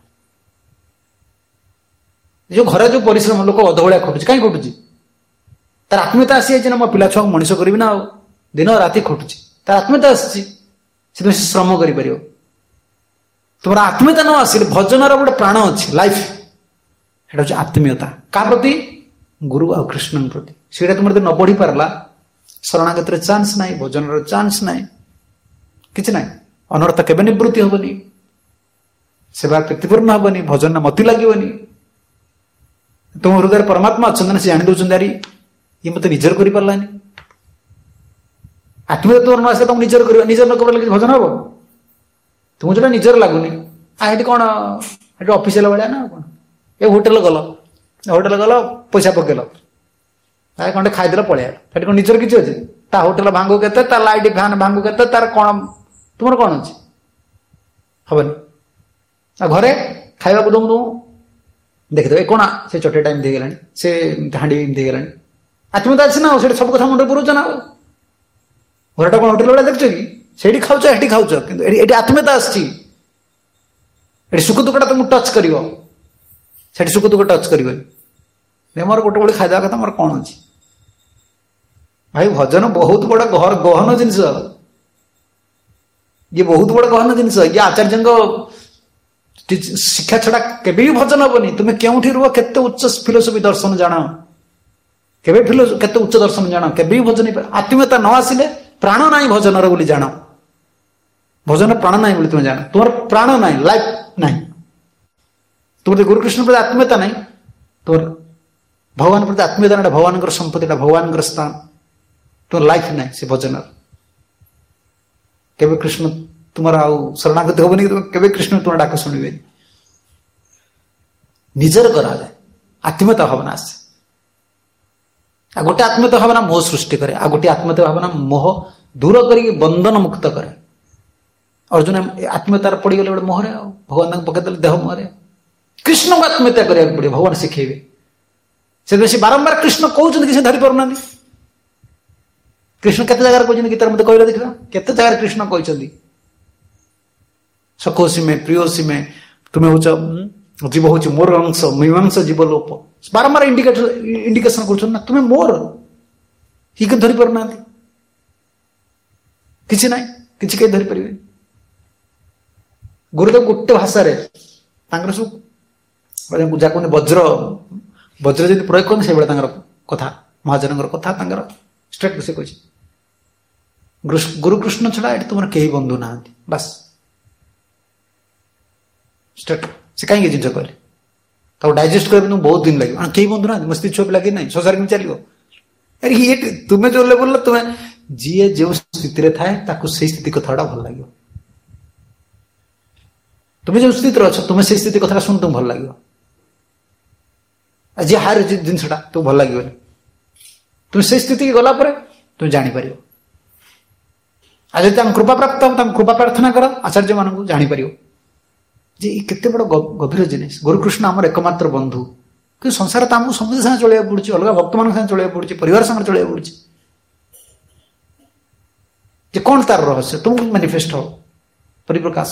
S1: ଯୋଉ ଘରେ ଯୋଉ ପରିଶ୍ରମ, ଲୋକ ଅଧଭଳିଆ ଖଟୁଛି, କାହିଁ ଖଟୁଛି? ତାର ଆତ୍ମୀୟତା ଆସିଯାଇଛି ନା, ମୋ ପିଲା ଛୁଆକୁ ମଣିଷ କରିବି ନା, ଆଉ ଦିନ ରାତି ଖଟୁଛି, ତାର ଆତ୍ମୀୟତା ଆସିଛି, ସେଥିପାଇଁ ସେ ଶ୍ରମ କରିପାରିବ। ତୁମର ଆତ୍ମୀୟତା ନ ଆସିଲେ, ଭଜନର ଗୋଟେ ପ୍ରାଣ ଅଛି, ଲାଇଫ, ସେଟା ହଉଛି ଆତ୍ମୀୟତା। କାହା ପ୍ରତି? ଗୁରୁ ଆଉ କୃଷ୍ଣଙ୍କ ପ୍ରତି। ସେଇଟା ତୁମର ଯଦି ନ ବଢି ପାରିଲା, ଶରଣାଗତରେ ଚାନ୍ସ ନାହିଁ, ଭୋଜନର ଚାନ୍ସ ନାହିଁ, କିଛି ନାହିଁ। ଅନର୍ଥ କେବେ ନିବୃତ୍ତି ହବନି, ସେବା ପ୍ରୀତିପୂର୍ଣ୍ଣ ହବନି, ଭଜନ ମତି ଲାଗିବନି। ତୁମ ହୃଦୟରେ ପରମାତ୍ମା ଅଛନ୍ତି ନା, ସେ ଜାଣି ଦଉଛନ୍ତି ଆରି ଇଏ ମତେ ନିଜର କରିପାରିଲାନି। ଆତ୍ମୀୟତା ତୁମର ନ ଆସିଲେ ତମକୁ ନିଜର କରିବା, ନିଜର ନ କରିଲେ କିଛି ଭଜନ ହବ? ତୁମକୁ ଯୋଉଟା ନିଜର ଲାଗୁନି, ଆ ଏଠି କଣ ଏଠି ଅଫିସିଆଲ ଭଳିଆ ନା କଣ? ଏ ହୋଟେଲ ଗଲ, ହୋଟେଲ ଗଲ ପଇସା ପକେଇଲ, ଖଣ୍ଡେ ଖାଇଦେଲ ପଳେଇଆ, ସେଠି କଣ ନିଜର କିଛି ଅଛି? ତା ହୋଟେଲ ଭାଙ୍ଗୁ କେତେ, ତା ଲାଇଟ୍ ଫ୍ୟାନ ଭାଙ୍ଗୁ କେତେ, ତାର କଣ ତୁମର କଣ ଅଛି? ହବନି। ଆଉ ଘରେ ଖାଇବାକୁ ଦଉ ଦଉ ଦେଖିଦେବେ କଣ ସେ ଚଟେଇଟା ଏମିତି ହେଇଗଲାଣି, ସେ ହାଣ୍ଡି ଏମିତି ହେଇଗଲାଣି। ଆତ୍ମୀୟତା ଅଛି ନା, ସେଠି ସବୁ କଥା ମୁଣ୍ଡରେ ପୁରଉଛ ନା। ଘରଟା କଣ ହୋଟେଲ ଭଳିଆ ଦେଖୁଛ କି? ସେଇଠି ଖାଉଛ, ଏଠି ଖାଉଛ, କିନ୍ତୁ ଏଠି ଆତ୍ମୀୟତା ଆସିଛି। ଏଠି ସୁଖ ଦୁଃଖଟା ତମକୁ ଟଚ୍ କରିବ, ସେଠି ସୁଖ ଦୁଃଖ ଟଚ୍ କରିବନି। ମୋର ଗୋଟେ ଗୋଟେ ଖାଇଦେବା କଥା, ମୋର କଣ ଅଛି? ଭାଇ ଭଜନ ବହୁତ ବଡ ଗହନ ଜିନିଷ, ଇଏ ବହୁତ ବଡ ଗହନ ଜିନିଷ। ଇଏ ଆଚାର୍ଯ୍ୟଙ୍କ ଶିକ୍ଷା ଛଡା କେବେ ବି ଭଜନ ହବନି। ତୁମେ କେଉଁଠି ରୁହ, କେତେ ଉଚ୍ଚ ଫିଲୋସଫି ଦର୍ଶନ ଜାଣ, କେବେ କେତେ ଉଚ୍ଚ ଦର୍ଶନ ଜାଣ, କେବେ ବି ଭଜନ ଆତ୍ମୀୟତା ନ ଆସିଲେ ପ୍ରାଣ ନାହିଁ ଭଜନର ବୋଲି ଜାଣ। ଭଜନ ପ୍ରାଣ ନାହିଁ ବୋଲି ତୁମେ ଜାଣ, ତୁମର ପ୍ରାଣ ନାହିଁ, ଲାଇଫ ନାହିଁ। ତୁମର ଗୁରୁକୃଷ୍ଣ ପ୍ରତି ଆତ୍ମୀୟତା ନାହିଁ, ତୁମର ଭଗବାନ ପ୍ରତି ଆତ୍ମୀୟତା ନାହିଁ, ଭଗବାନଙ୍କର ସମ୍ପତ୍ତି, ଏଟା ଭଗବାନଙ୍କର ସ୍ଥାନ, ତୁମର ଲାଇଫ ନାହିଁ ସେ ଭଜନର। କେବେ କୃଷ୍ଣ ତୁମର ଆଉ ଶରଣାଗତି ହବନି, କେବେ କୃଷ୍ଣ ତୁମର ଡାକ ଶୁଣିବେନି। ନିଜର କରାଯାଏ, ଆତ୍ମୀୟତା ଭାବନା ଆସେ। ଆଉ ଗୋଟେ ଆତ୍ମୀୟତା ଭାବନା ମୋହ ସୃଷ୍ଟି କରେ, ଆଉ ଗୋଟେ ଆତ୍ମୀୟତା ଭାବନା ମୋହ ଦୂର କରିକି ବନ୍ଧନ ମୁକ୍ତ କରେ। ଅର୍ଜୁନ ଆତ୍ମୀୟତାର ପଡିଗଲେ ଗୋଟେ ମୋହରେ, ଆଉ ଭଗବାନ ତାଙ୍କୁ ପକେଇଦେଲେ ଦେହ ମୋହରେ। କୃଷ୍ଣଙ୍କୁ ଆତ୍ମୀୟତା କରିବାକୁ ପଡିବ, ଭଗବାନ ଶିଖେଇବେ। ସେଥିପାଇଁ ସେ ବାରମ୍ବାର କୃଷ୍ଣ କହୁଛନ୍ତି, କିଛି ଧରି ପାରୁନାହାନ୍ତି। କୃଷ୍ଣ କେତେ ଜାଗାରେ କହିଛନ୍ତି ଗୀତାରେ, ମତେ କହିଲେ ଦେଖିବା, କେତେ ଜାଗାରେ କୃଷ୍ଣ କହିଛନ୍ତି ସଖୋସି ମେ ପ୍ରିୟସି ମେ, ତୁମେ ହଉଛ ଜୀବ ହଉଛି ମୋର ଅଂଶ, ମୀମାଂସ ଜୀବ ଲୋପ। ବାରମ୍ବାର ଇଣ୍ଡିକେଟର ଇଣ୍ଡିକେସନ କରୁଛନ୍ତି ନା, ତୁମେ ମୋର। ହି କେତେ ଧରି ପାରୁନାହାନ୍ତି, କିଛି ନାହିଁ, କିଛି କେହି ଧରିପାରିବେନି। ଗୁରୁଦେବ ଗୋଟେ ଭାଷାରେ ତାଙ୍କର ସବୁ ଯାହାକୁ ବଜ୍ର ବଜ୍ର ଯଦି ପ୍ରୟୋଗ କରନ୍ତି, ସେଇଭଳିଆ ତାଙ୍କର କଥା, ମହାଜନଙ୍କର କଥା ତାଙ୍କର ଷ୍ଟ୍ରେଟ୍ ସେ କହିଛି, ଗୁରୁକୃଷ୍ଣ ଛଡା ଏଠି ତୁମର କେହି ବନ୍ଧୁ ନାହାନ୍ତି, ବାସ୍ ଷ୍ଟ୍ରେଟ୍। ସେ କାହିଁକି ଜିନିଷ କହିଲେ, ତାକୁ ଡାଇଜେଷ୍ଟ କରିବା ପାଇଁ ବହୁତ ଦିନ ଲାଗିବ। କେହି ବନ୍ଧୁ ନାହାନ୍ତି, ମୋ ସ୍ତ୍ରୀ ଛୁଆ ପିଲା କେହି ନାହିଁ, ସଂସାର କେମିତି ଚାଲିବ? ଆରେ ଇଏ ତୁମେ ଯୋଉ ଲେବୁଲରେ, ତୁମେ ଯିଏ ଯେଉଁ ସ୍ଥିତିରେ ଥାଏ ତାକୁ ସେଇ ସ୍ଥିତି କଥାଟା ଭଲ ଲାଗିବ। ତୁମେ ଯେଉଁ ସ୍ଥିତିରେ ଅଛ, ତୁମେ ସେଇ ସ୍ଥିତି କଥାଟା ଶୁଣି ତୁମକୁ ଭଲ ଲାଗିବ। ଆଉ ଯିଏ ହାରିଛି ଜିନିଷଟା ତୁମକୁ ଭଲ ଲାଗିବନି। ତୁମେ ସେଇ ସ୍ଥିତିକି ଗଲା ପରେ ତୁମେ ଜାଣିପାରିବ। ଆଉ ଯଦି ତାଙ୍କ କୃପା ପ୍ରାପ୍ତ ହବ, ତାଙ୍କ କୃପା ପ୍ରାର୍ଥନା କର ଆଚାର୍ଯ୍ୟ ମାନଙ୍କୁ, ଜାଣିପାରିବ ଯେ କେତେ ବଡ ଗଭୀର ଜିନିଷ। ଗୁରୁକୃଷ୍ଣ ଆମର ଏକମାତ୍ର ବନ୍ଧୁ, କିନ୍ତୁ ସଂସାର ତ ଆମକୁ ସମସ୍ତ ସାଙ୍ଗେ ଚଳିବାକୁ ପଡୁଛି, ଅଲଗା ଭକ୍ତମାନଙ୍କ ସାଙ୍ଗେ ଚଳିବାକୁ ପଡୁଛି, ପରିବାର ସାଙ୍ଗରେ ଚଳିବାକୁ ପଡୁଛି। ଯେ କଣ ତାର ରହସ୍ୟ, ତୁମକୁ ମ୍ୟାନିଫେଷ୍ଟ ହବ, ପରିପ୍ରକାଶ।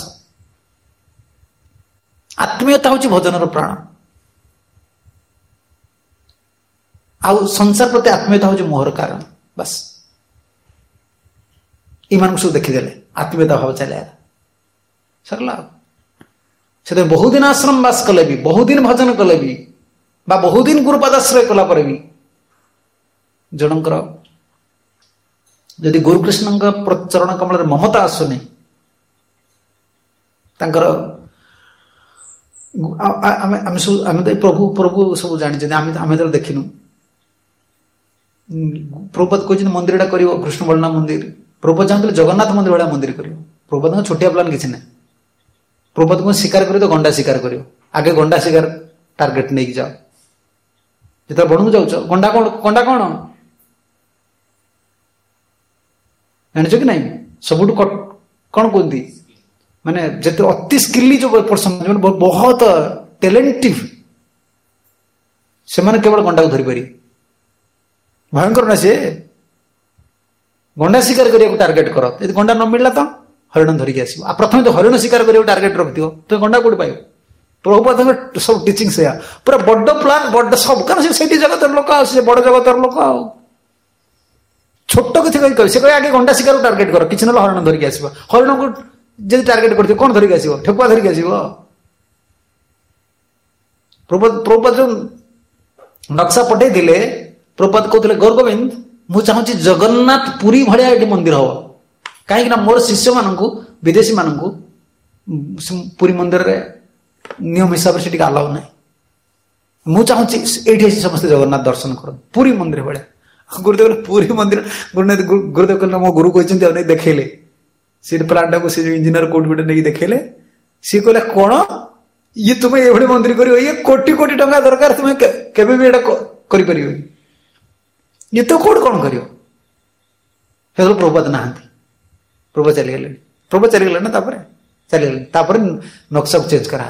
S1: ଆତ୍ମୀୟତା ହଉଛି ଭଜନର ପ୍ରାଣ, ଆଉ ସଂସାର ପ୍ରତି ଆତ୍ମୀୟତା ହଉଛି ମୋହର କାରଣ। ବାସ୍ ଏମାନଙ୍କୁ ସବୁ ଦେଖିଦେଲେ ଆତ୍ମୀୟତା ଭାବ ଚାଲିଲା, ସରିଲା। ସେଥିପାଇଁ ବହୁଦିନ ଆଶ୍ରମ ବାସ କଲେ ବି, ବହୁଦିନ ଭଜନ କଲେ ବି, ବା ବହୁଦିନ ଗୁରୁପାଦାଶ୍ରୟ କଲା ପରେ ବି ଜଣଙ୍କର ଯଦି ଗୁରୁକୃଷ୍ଣଙ୍କ ଚରଣ କମଳରେ ମମତା ଆସୁନି, ତାଙ୍କର ଆମେ ଆମେ ସବୁ ଆମେ ତ ପ୍ରଭୁ ପ୍ରଭୁ ସବୁ ଜାଣିଛନ୍ତି, ଆମେ ଆମେ ତ ଦେଖିନୁ। ପ୍ରଭୁପାଦ କହିଛନ୍ତି ମନ୍ଦିରଟା କରିବ କୃଷ୍ଣ ବଳରାମ ମନ୍ଦିର, ପ୍ରଭୁପାଦ ଚାହୁଁଥିଲେ ଜଗନ୍ନାଥ ମନ୍ଦିର ଭଳିଆ ମନ୍ଦିର କରିବ। ପ୍ରଭୁପାଦଙ୍କ ଛୋଟିଆ ପ୍ଲାନ୍ କିଛି ନାହିଁ। ପ୍ରଭୁପାଦଙ୍କୁ ଶିକାର କରିବ ତ ଗଣ୍ଡା ଶିକାର କରିବ, ଆଗେ ଗଣ୍ଡା ଶିକାର ଟାର୍ଗେଟ ନେଇକି ଯାଅ। ଯେତେବେଳେ ବଣକୁ ଯାଉଛ, ଗଣ୍ଡା କଣ ଗଣ୍ଡା କଣ ଜାଣିଛ କି ନାଇଁ? ସବୁଠୁ କଣ କୁହନ୍ତି, ମାନେ ଯେତେ ଅତି ସ୍କିଲି ଯୋଉ ପର୍ସନ, ବହୁତ ଟ୍ୟାଲେଣ୍ଟିଭ, ସେମାନେ କେବଳ ଗଣ୍ଡାକୁ ଧରିପାରିବେ। ଭୟଙ୍କର ନା, ସେ ଗଣ୍ଡା ଶିକାର କରିବାକୁ ଟାର୍ଗେଟ କର, ଯଦି ଗଣ୍ଡା ନ ମିଳିଲା ତ ହରିଣ ଧରିକି ଆସିବ। ଆଉ ପ୍ରଥମେ ତ ହରିଣ ଶିକାର କରିବାକୁ ଟାର୍ଗେଟ ରଖିଥିବ, ତୁମେ ଗଣ୍ଡା କୋଉଠି ପାଇବ? ପ୍ରଭୁପାଦଙ୍କ ସବୁ ଟିଚିଂ ସେଇଆ, ପୁରା ବଡ ପ୍ଲାନ୍, ବଡ ସବୁ, କାରଣ ସେ ସେଇଠି ଜଗତର ଲୋକ, ଆଉ ସେ ବଡ ଜଗତର ଲୋକ, ଆଉ ଛୋଟ କିଛି କହି କହି ସେ କହି ଆଗେ ଗଣ୍ଡା ଶିକାରକୁ ଟାର୍ଗେଟ କର, କିଛି ନହେଲେ ହରିଣ ଧରିକି ଆସିବ। ହରିଣକୁ ଯଦି ଟାର୍ଗେଟ କରିଥିବ, କଣ ଧରିକି ଆସିବ? ଠେକୁଆ ଧରିକି ଆସିବ। ପ୍ରଭୁପାଦ ପ୍ରଭୁପାଦ ଯୋଉ ନକ୍ସା ପଠେଇଥିଲେ, ପ୍ରଭୁପାଦ କହୁଥିଲେ ଗୌର ଗୋବିନ୍ଦ मु चाहूँगी जगन्नाथ पुरी भाया ये मंदिर हम कहीं मोर शिष्य मानक विदेशी मानक पुरी मंदिर रे नियम हिसाब से अलाउ ना मु चाहूँगी ये समस्त जगन्नाथ दर्शन कर पुरी मंदिर भाया गुरुदेव पुरी मंदिर गुरुदेव कहले मो गुरु कहते देखले सी प्लांटा को इंजीनियर कोट गोटे नहीं देखले सी कहले कौन ये तुम्हें ये मंदिर कर ये कोटी कोटी टंका दरकार तुम्हें केबे भी कर ये तो कोड कौन कर प्रभुपाद नहांती प्रभुपाद चली गले प्रभुपाद चली गले ना तापर चली गले तापर नक्शा चेंज करा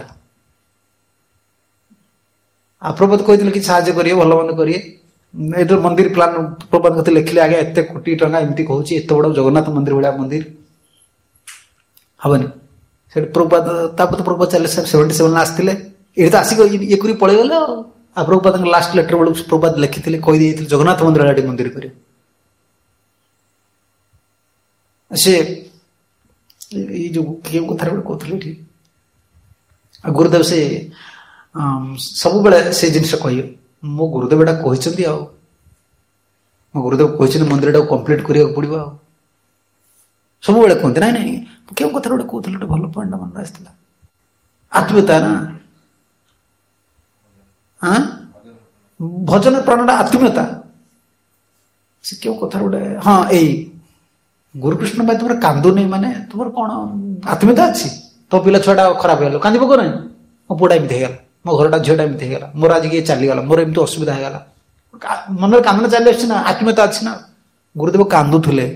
S1: आ प्रभुपाद कहते कि साहाय्य करिए भल मंद करिए ये मंदिर प्लान प्रभुपाद कहते लिखले आगे एत कोटी टंका एमती कहूँ एत बड़ जगन्नाथ मंदिर भाया मंदिर हबनी से प्रभुपाद तापर तो प्रभुपाद चले सेवेन्टी सेवेन आसते ये तो आसिक ये कर पड़े गले आ प्रभुपाद लास्ट लेटर बेलू प्रभुपाद लिखी कही जगन्नाथ मंदिर आगे मंदिर कर जो कथा कहते ठीक गुरुदेव से सब बेले से जिन कह मो गुरुदेव एटा कहते आ मो गुरुदेव कहते मंदिर टाक कम्प्लीट करा पड़ो आ सब बेले कहते ना नहीं क्यों कथा गोटे कहते गोटे भल पॉइंट मन आसाला आत्मीयता ना हाँ भजन प्राणटा आत्मीयता से क्यों कथा गोटे हाँ यही गुरुकृष्ण भाई तुम कांदु नहीं माने तुम कौन आत्मीयता अच्छी तो पिला छुआ खराब हो कांदी पक ना मो पुआ एमती होगा मो घरटा झीटा एमती होगा मोर आज किए चलीगला मोर एमती असुविधा होगा मन कांदना चली आसी ना आत्मीयता अच्छी ना गुरुदेव कांदुले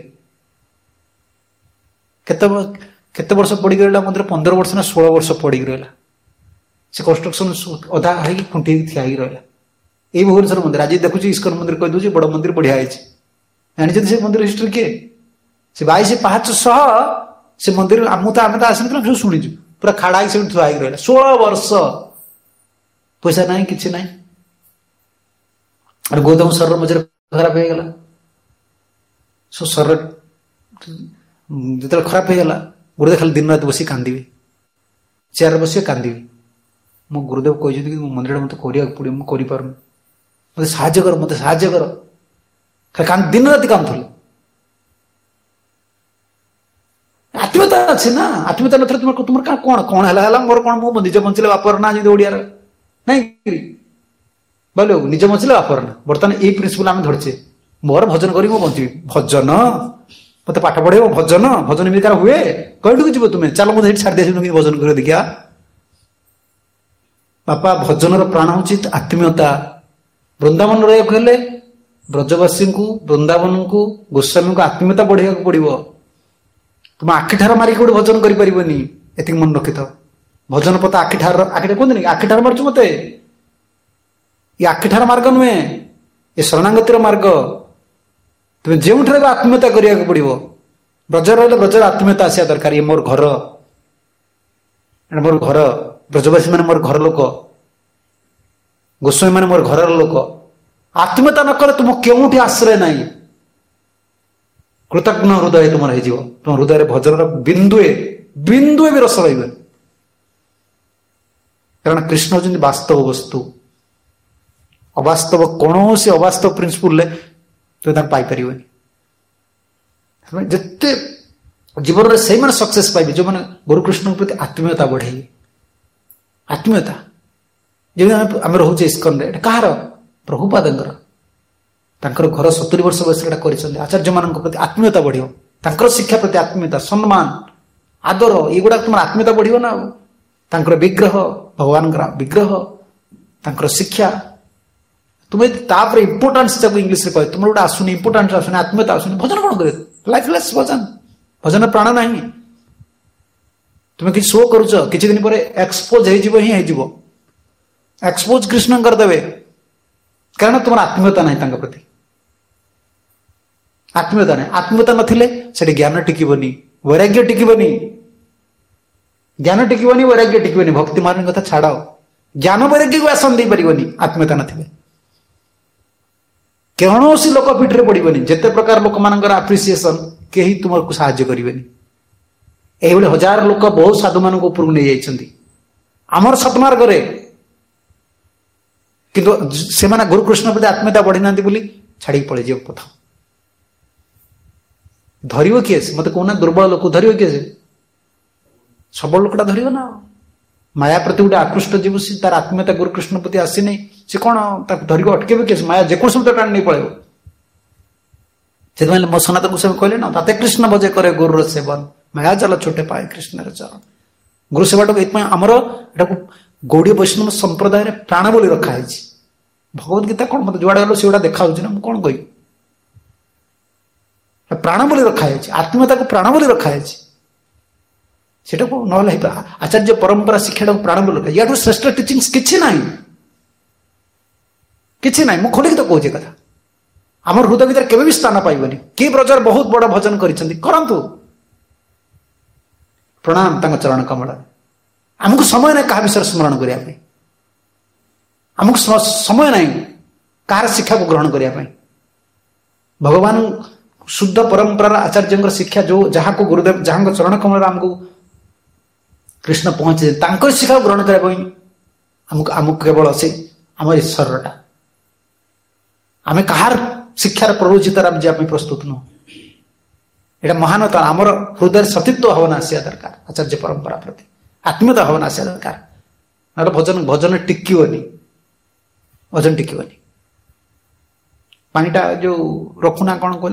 S1: केते वर्ष पड़ी रहा मंदिर पंद्रह वर्ष ना षोल वर्ष पड़ी रहा से कंस्ट्रक्शन अधा है खुंटी ठिया रहा यही भुवनेश्वर मंदिर आज देखुची इस्कन मंदिर कह दूसरी बड़ मंदिर बढ़िया है जानी से मंदिर हिस्ट्री किए से बैश पाँच सह से मंदिर आम तो आम तो आस ना शुणीचु पूरा खाड़ा से थुआ रहा षोल वर्ष पैसा ना कि ना और गौतम शरीर मझे खराब हो गला सो शरीर जो खराब हो गला गुरुदेव खाली दिन रात बस कांदी चेयर बस कांदी मो गुरुदेव कहते मो मंदिर मत करा पड़े मुझे कर मत साहय कर मत साहय कर खाली दिन रात कांदुले आत्मीयता अच्छे ना आत्मीयता न तुम तुम कौन कौन है मोर कौन मो निज बंचले बापर ना जी ओडिया नहीं बोलो निज बंचले बापर ना बर्तमान ये प्रिंसिपल आम धरचे मोर भजन करी मो बंची भजन मत पाठ पढ़े भजन भजन एमती हुए कईटू जीव तुम्हें चलो मुझे छाड़ दिया भजन कर देखिया बापा भजन प्राण हूँ आत्मीयता वृंदावन रहा कहले ब्रजवासी को वृंदावन को गोस्वामी को आत्मीयता बढ़िया पड़ो तुम आखिठार मारिक गोटे भजन करें एति मन रखी था भजन पता आखिठार आखिठार कहते आखिठार मार्च मत ये आखिठार मार्ग नुहे ये शरणागतिर मार्ग तुम्हें जो आत्मीयता करा पड़ो ब्रज रहा ब्रजर आत्मीयता आसा दरकार ये मोर घर मोर घर ब्रजवासी मैंने मोर घर लोक गोस्वामी मैंने मोर घर लोक आत्मीयता न कले तुम क्यों आश्रय ना कृतज्ञ हृदय तुम हो तुम हृदय भजन बिंदुए बिंदुए भी रस रही कारण कृष्ण होती वास्तव वस्तु अवास्तव कौन से अवास्तव प्रिंसिपल तुम पाइपर जिते जीवन में से मैंने सक्सेस पाइबे जो मैंने गुरुकृष्ण प्रति आत्मीयता बढ़े आत्मीयता जो आम रोचे इस्कन कहार प्रभुपादर तांकर घर सत्तरी वर्ष बयस कर आचार्य मान प्रति आत्मीयता बढ़ शिक्षा प्रति आत्मीयता सम्मान आदर युवा तुम आत्मीयता बढ़ ना तांकर विग्रह भगवान विग्रह तांकर शिक्षा तुम्हें तापर इंपोर्टान्स इंग्लीश कह तुम गोटे आसुनी इंपोर्टान्स आसुनी आत्मीयता आसुनी भजन कौन कर लाइफलेस भजन भजन प्राण ना तुम्हें कि शो करुच किसी दिन पर एक्सपोज हो एक्सपोज कृष्ण करदे कारण तुम आत्मीयता ना प्रति आत्मीयता ना आत्मीयता ना ज्ञान टिकबनी वैराग्य टिकबनी ज्ञान टिकबनी वैराग्य टिकबनी भक्ति मान कथा छाड़ ज्ञान वैराग्य को आसन दे पारिबनी आत्मीयता ना कौन सी लोक पीठे पड़ोनी जिते प्रकार लोक मान आप्रिसीएसन कहीं तुमको साहाय्य करेनि ये हजार लोक बहुत साधु मान उपरକୁ नहीं जाइछन्ति आमर सतमार्ग रे किंतु से गुरुकृष्ण प्रति आत्मीयता बढ़ी ना छाड़ी पड़े जीव पथ ଧରିବ କିଏ ସେ? ମତେ କହୁନା, ଦୁର୍ବଳ ଲୋକ ଧରିବ କିଏ ସେ? ସବଳ ଲୋକଟା ଧରିବ ନା। ମାୟା ପ୍ରତି ଗୋଟେ ଆକୃଷ୍ଟ ଯିବ, ସେ ତାର ଆତ୍ମୀୟତା ଗୁରୁକୃଷ୍ଣ ପ୍ରତି ଆସିନି, ସେ କଣ ତାକୁ ଧରିବ ଅଟକେଇବ କିଏ? ମାୟା ଯେକୌଣସି ମତେ ଟାଣି ନେଇ ପଳେଇବ। ସେଥିପାଇଁ ମୋ ସନାତନ ଗୋସ୍ୱାମୀ କହିଲେ ନା, ତାତେ କୃଷ୍ଣ ଭଜେ କରେ ଗୁରୁର ସେବନ, ମାୟା ଜାଲ ଛୋଟେ ପାଏ କୃଷ୍ଣର ଚରଣ। ଗୁରୁ ସେବାଟାକୁ ଏଇଥିପାଇଁ ଆମର ଏଟାକୁ ଗୌଡୀୟ ବୈଷ୍ଣବ ସମ୍ପ୍ରଦାୟରେ ପ୍ରାଣ ବୋଲି ରଖା ହେଇଛି। ଭଗବତ ଗୀତା କଣ ମତେ ଯୁଆଡେ ଗଲେ ସେଗୁଡା ଦେଖାଯାଉଛି ନା, ମୁଁ କଣ କହିବି? ପ୍ରାଣ ବୋଲି ରଖାଯାଇଛି, ଆତ୍ମୀୟତାକୁ ପ୍ରାଣ ବୋଲି ରଖାଯାଇଛି। ସେଟାକୁ ନହେଲେ ଆଚାର୍ଯ୍ୟ ପରମ୍ପରା ଶିକ୍ଷାଟାକୁ ପ୍ରାଣ ବୋଲି ରଖା, ୟାଠୁ ଶ୍ରେଷ୍ଠ ଟିଚିଂ କିଛି ନାହିଁ, କିଛି ନାହିଁ। ମୁଁ ଖୋଲିକି ତ କହୁଛି କଥା। ଆମର ହୃଦୟ ଭିତରେ କେବେ ବି ସ୍ଥାନ ପାଇବନି। କିଏ ବ୍ରଜରେ ବହୁତ ବଡ ଭଜନ କରିଛନ୍ତି, କରନ୍ତୁ, ପ୍ରଣାମ ତାଙ୍କ ଚରଣ କମଳରେ। ଆମକୁ ସମୟ ନାହିଁ କାହା ବିଷୟରେ ସ୍ମରଣ କରିବା ପାଇଁ, ଆମକୁ ସମୟ ନାହିଁ କାହାର ଶିକ୍ଷାକୁ ଗ୍ରହଣ କରିବା ପାଇଁ। ଭଗବାନ ଶୁଦ୍ଧ ପରମ୍ପରାର ଆଚାର୍ଯ୍ୟଙ୍କର ଶିକ୍ଷା ଯୋଉ ଯାହାକୁ ଗୁରୁଦେବ ଯାହାଙ୍କ ଚରଣ କମଳରେ ଆମକୁ କୃଷ୍ଣ ପହଞ୍ଚି, ତାଙ୍କର ଶିକ୍ଷାକୁ ଗ୍ରହଣ କରିବା ପାଇଁ ଆମକୁ ଆମକୁ କେବଳ ସେ ଆମ ଈଶ୍ୱରଟା, ଆମେ କାହାର ଶିକ୍ଷାର ପ୍ରରୋଚିତାରେ ଆମେ ଯିବା ପାଇଁ ପ୍ରସ୍ତୁତ ନୁହଁ। ଏଇଟା ମହାନତା, ଆମର ହୃଦୟରେ ସତୀତ୍ୱ ଭାବନା ଆସିବା ଦରକାର, ଆଚାର୍ଯ୍ୟ ପରମ୍ପରା ପ୍ରତି ଆତ୍ମୀୟତା ଭାବନା ଆସିବା ଦରକାର। ନହେଲେ ଭଜନ ଭଜନ ଟିକିବନି, ଭଜନ ଟିକିବନି। ପାଣିଟା ଯୋଉ ରଖୁନା କଣ କହିଲ,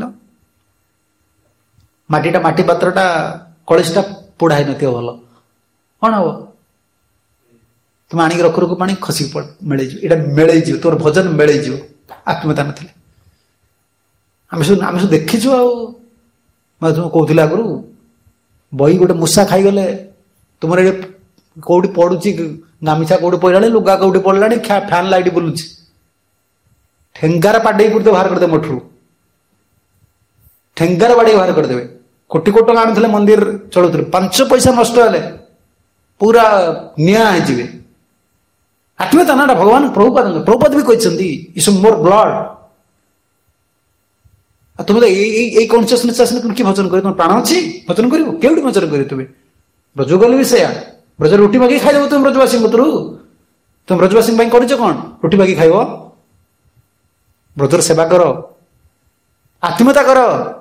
S1: ମାଟିଟା ମାଟି ପାତ୍ରଟା କଳସୀଟା ପୋଡା ହେଇନଥିବ ଭଲ, କଣ ହବ? ତୁମେ ଆଣିକି ରଖୁ ରଖୁ ପାଣି ଖସିକି ମିଳେଇଯିବ, ଏଇଟା ମିଳେଇଯିବ, ତୋର ଭଜନ ମିଳେଇଯିବ ଆତ୍ମୀୟତା ନଥିଲେ। ଆମେ ସବୁ ଆମେ ସବୁ ଦେଖିଛୁ। ଆଉ ମୁଁ କହୁଥିଲି ଆଗରୁ, ବହି ଗୋଟେ ମୂଷା ଖାଇଗଲେ ତୁମର ଏ କୋଉଠି ପଡୁଛି, ଗାମିଛା କୋଉଠି ପଡିଲାଣି, ଲୁଗା କୋଉଠି ପଡିଲାଣି, ଫ୍ୟାନ ଲାଇଟ୍ ବୁଲୁଛି, ଠେଙ୍ଗାର ବାଡେଇ କରିଦେବେ, ବାହାର କରିଦେବେ ମଠରୁ, ଠେଙ୍ଗାର ବାଡେଇ ବାହାର କରିଦେବେ। କୋଟି କୋଟି ଟଙ୍କା ଆଣୁଥିଲେ, ମନ୍ଦିର ଚଳୁଥିଲେ, ପାଞ୍ଚ ପଇସା ନଷ୍ଟ ହେଲେ ପୁରା ନିଆଁ ହେଇଯିବେ। ଆତ୍ମୀୟତା ନା, ଭଗବାନ ପ୍ରଭୁପାଦ ପ୍ରଭୁପାଦ ବି କହିଛନ୍ତି, ଇଟ୍ସ ମୋର ବ୍ଲଡ। ଆଉ ତୁମେ ତ ଏଇ ଏଇ କନସିୟସନେସ୍ ଆସିଲେ ତୁମେ କି ଭଜନ କରିବ? ତୁମ ପ୍ରାଣ ଅଛି, ଭଜନ କରିବ କେଉଁଠି? ଭଜନ କରିବ ତୁମେ ବ୍ରଜ ଗଲେ ବି ସେୟା, ବ୍ରଜରେ ରୁଟି ମାଗିକି ଖାଇଦେବ ତୁମେ ବ୍ରଜବାସୀଙ୍କ କତରୁ। ତୁମେ ବ୍ରଜବାସୀଙ୍କ ପାଇଁ କରିଛ କଣ? ରୁଟି ମାଗିକି ଖାଇବ? ବ୍ରଜର ସେବା କର, ଆତ୍ମୀୟତା କର।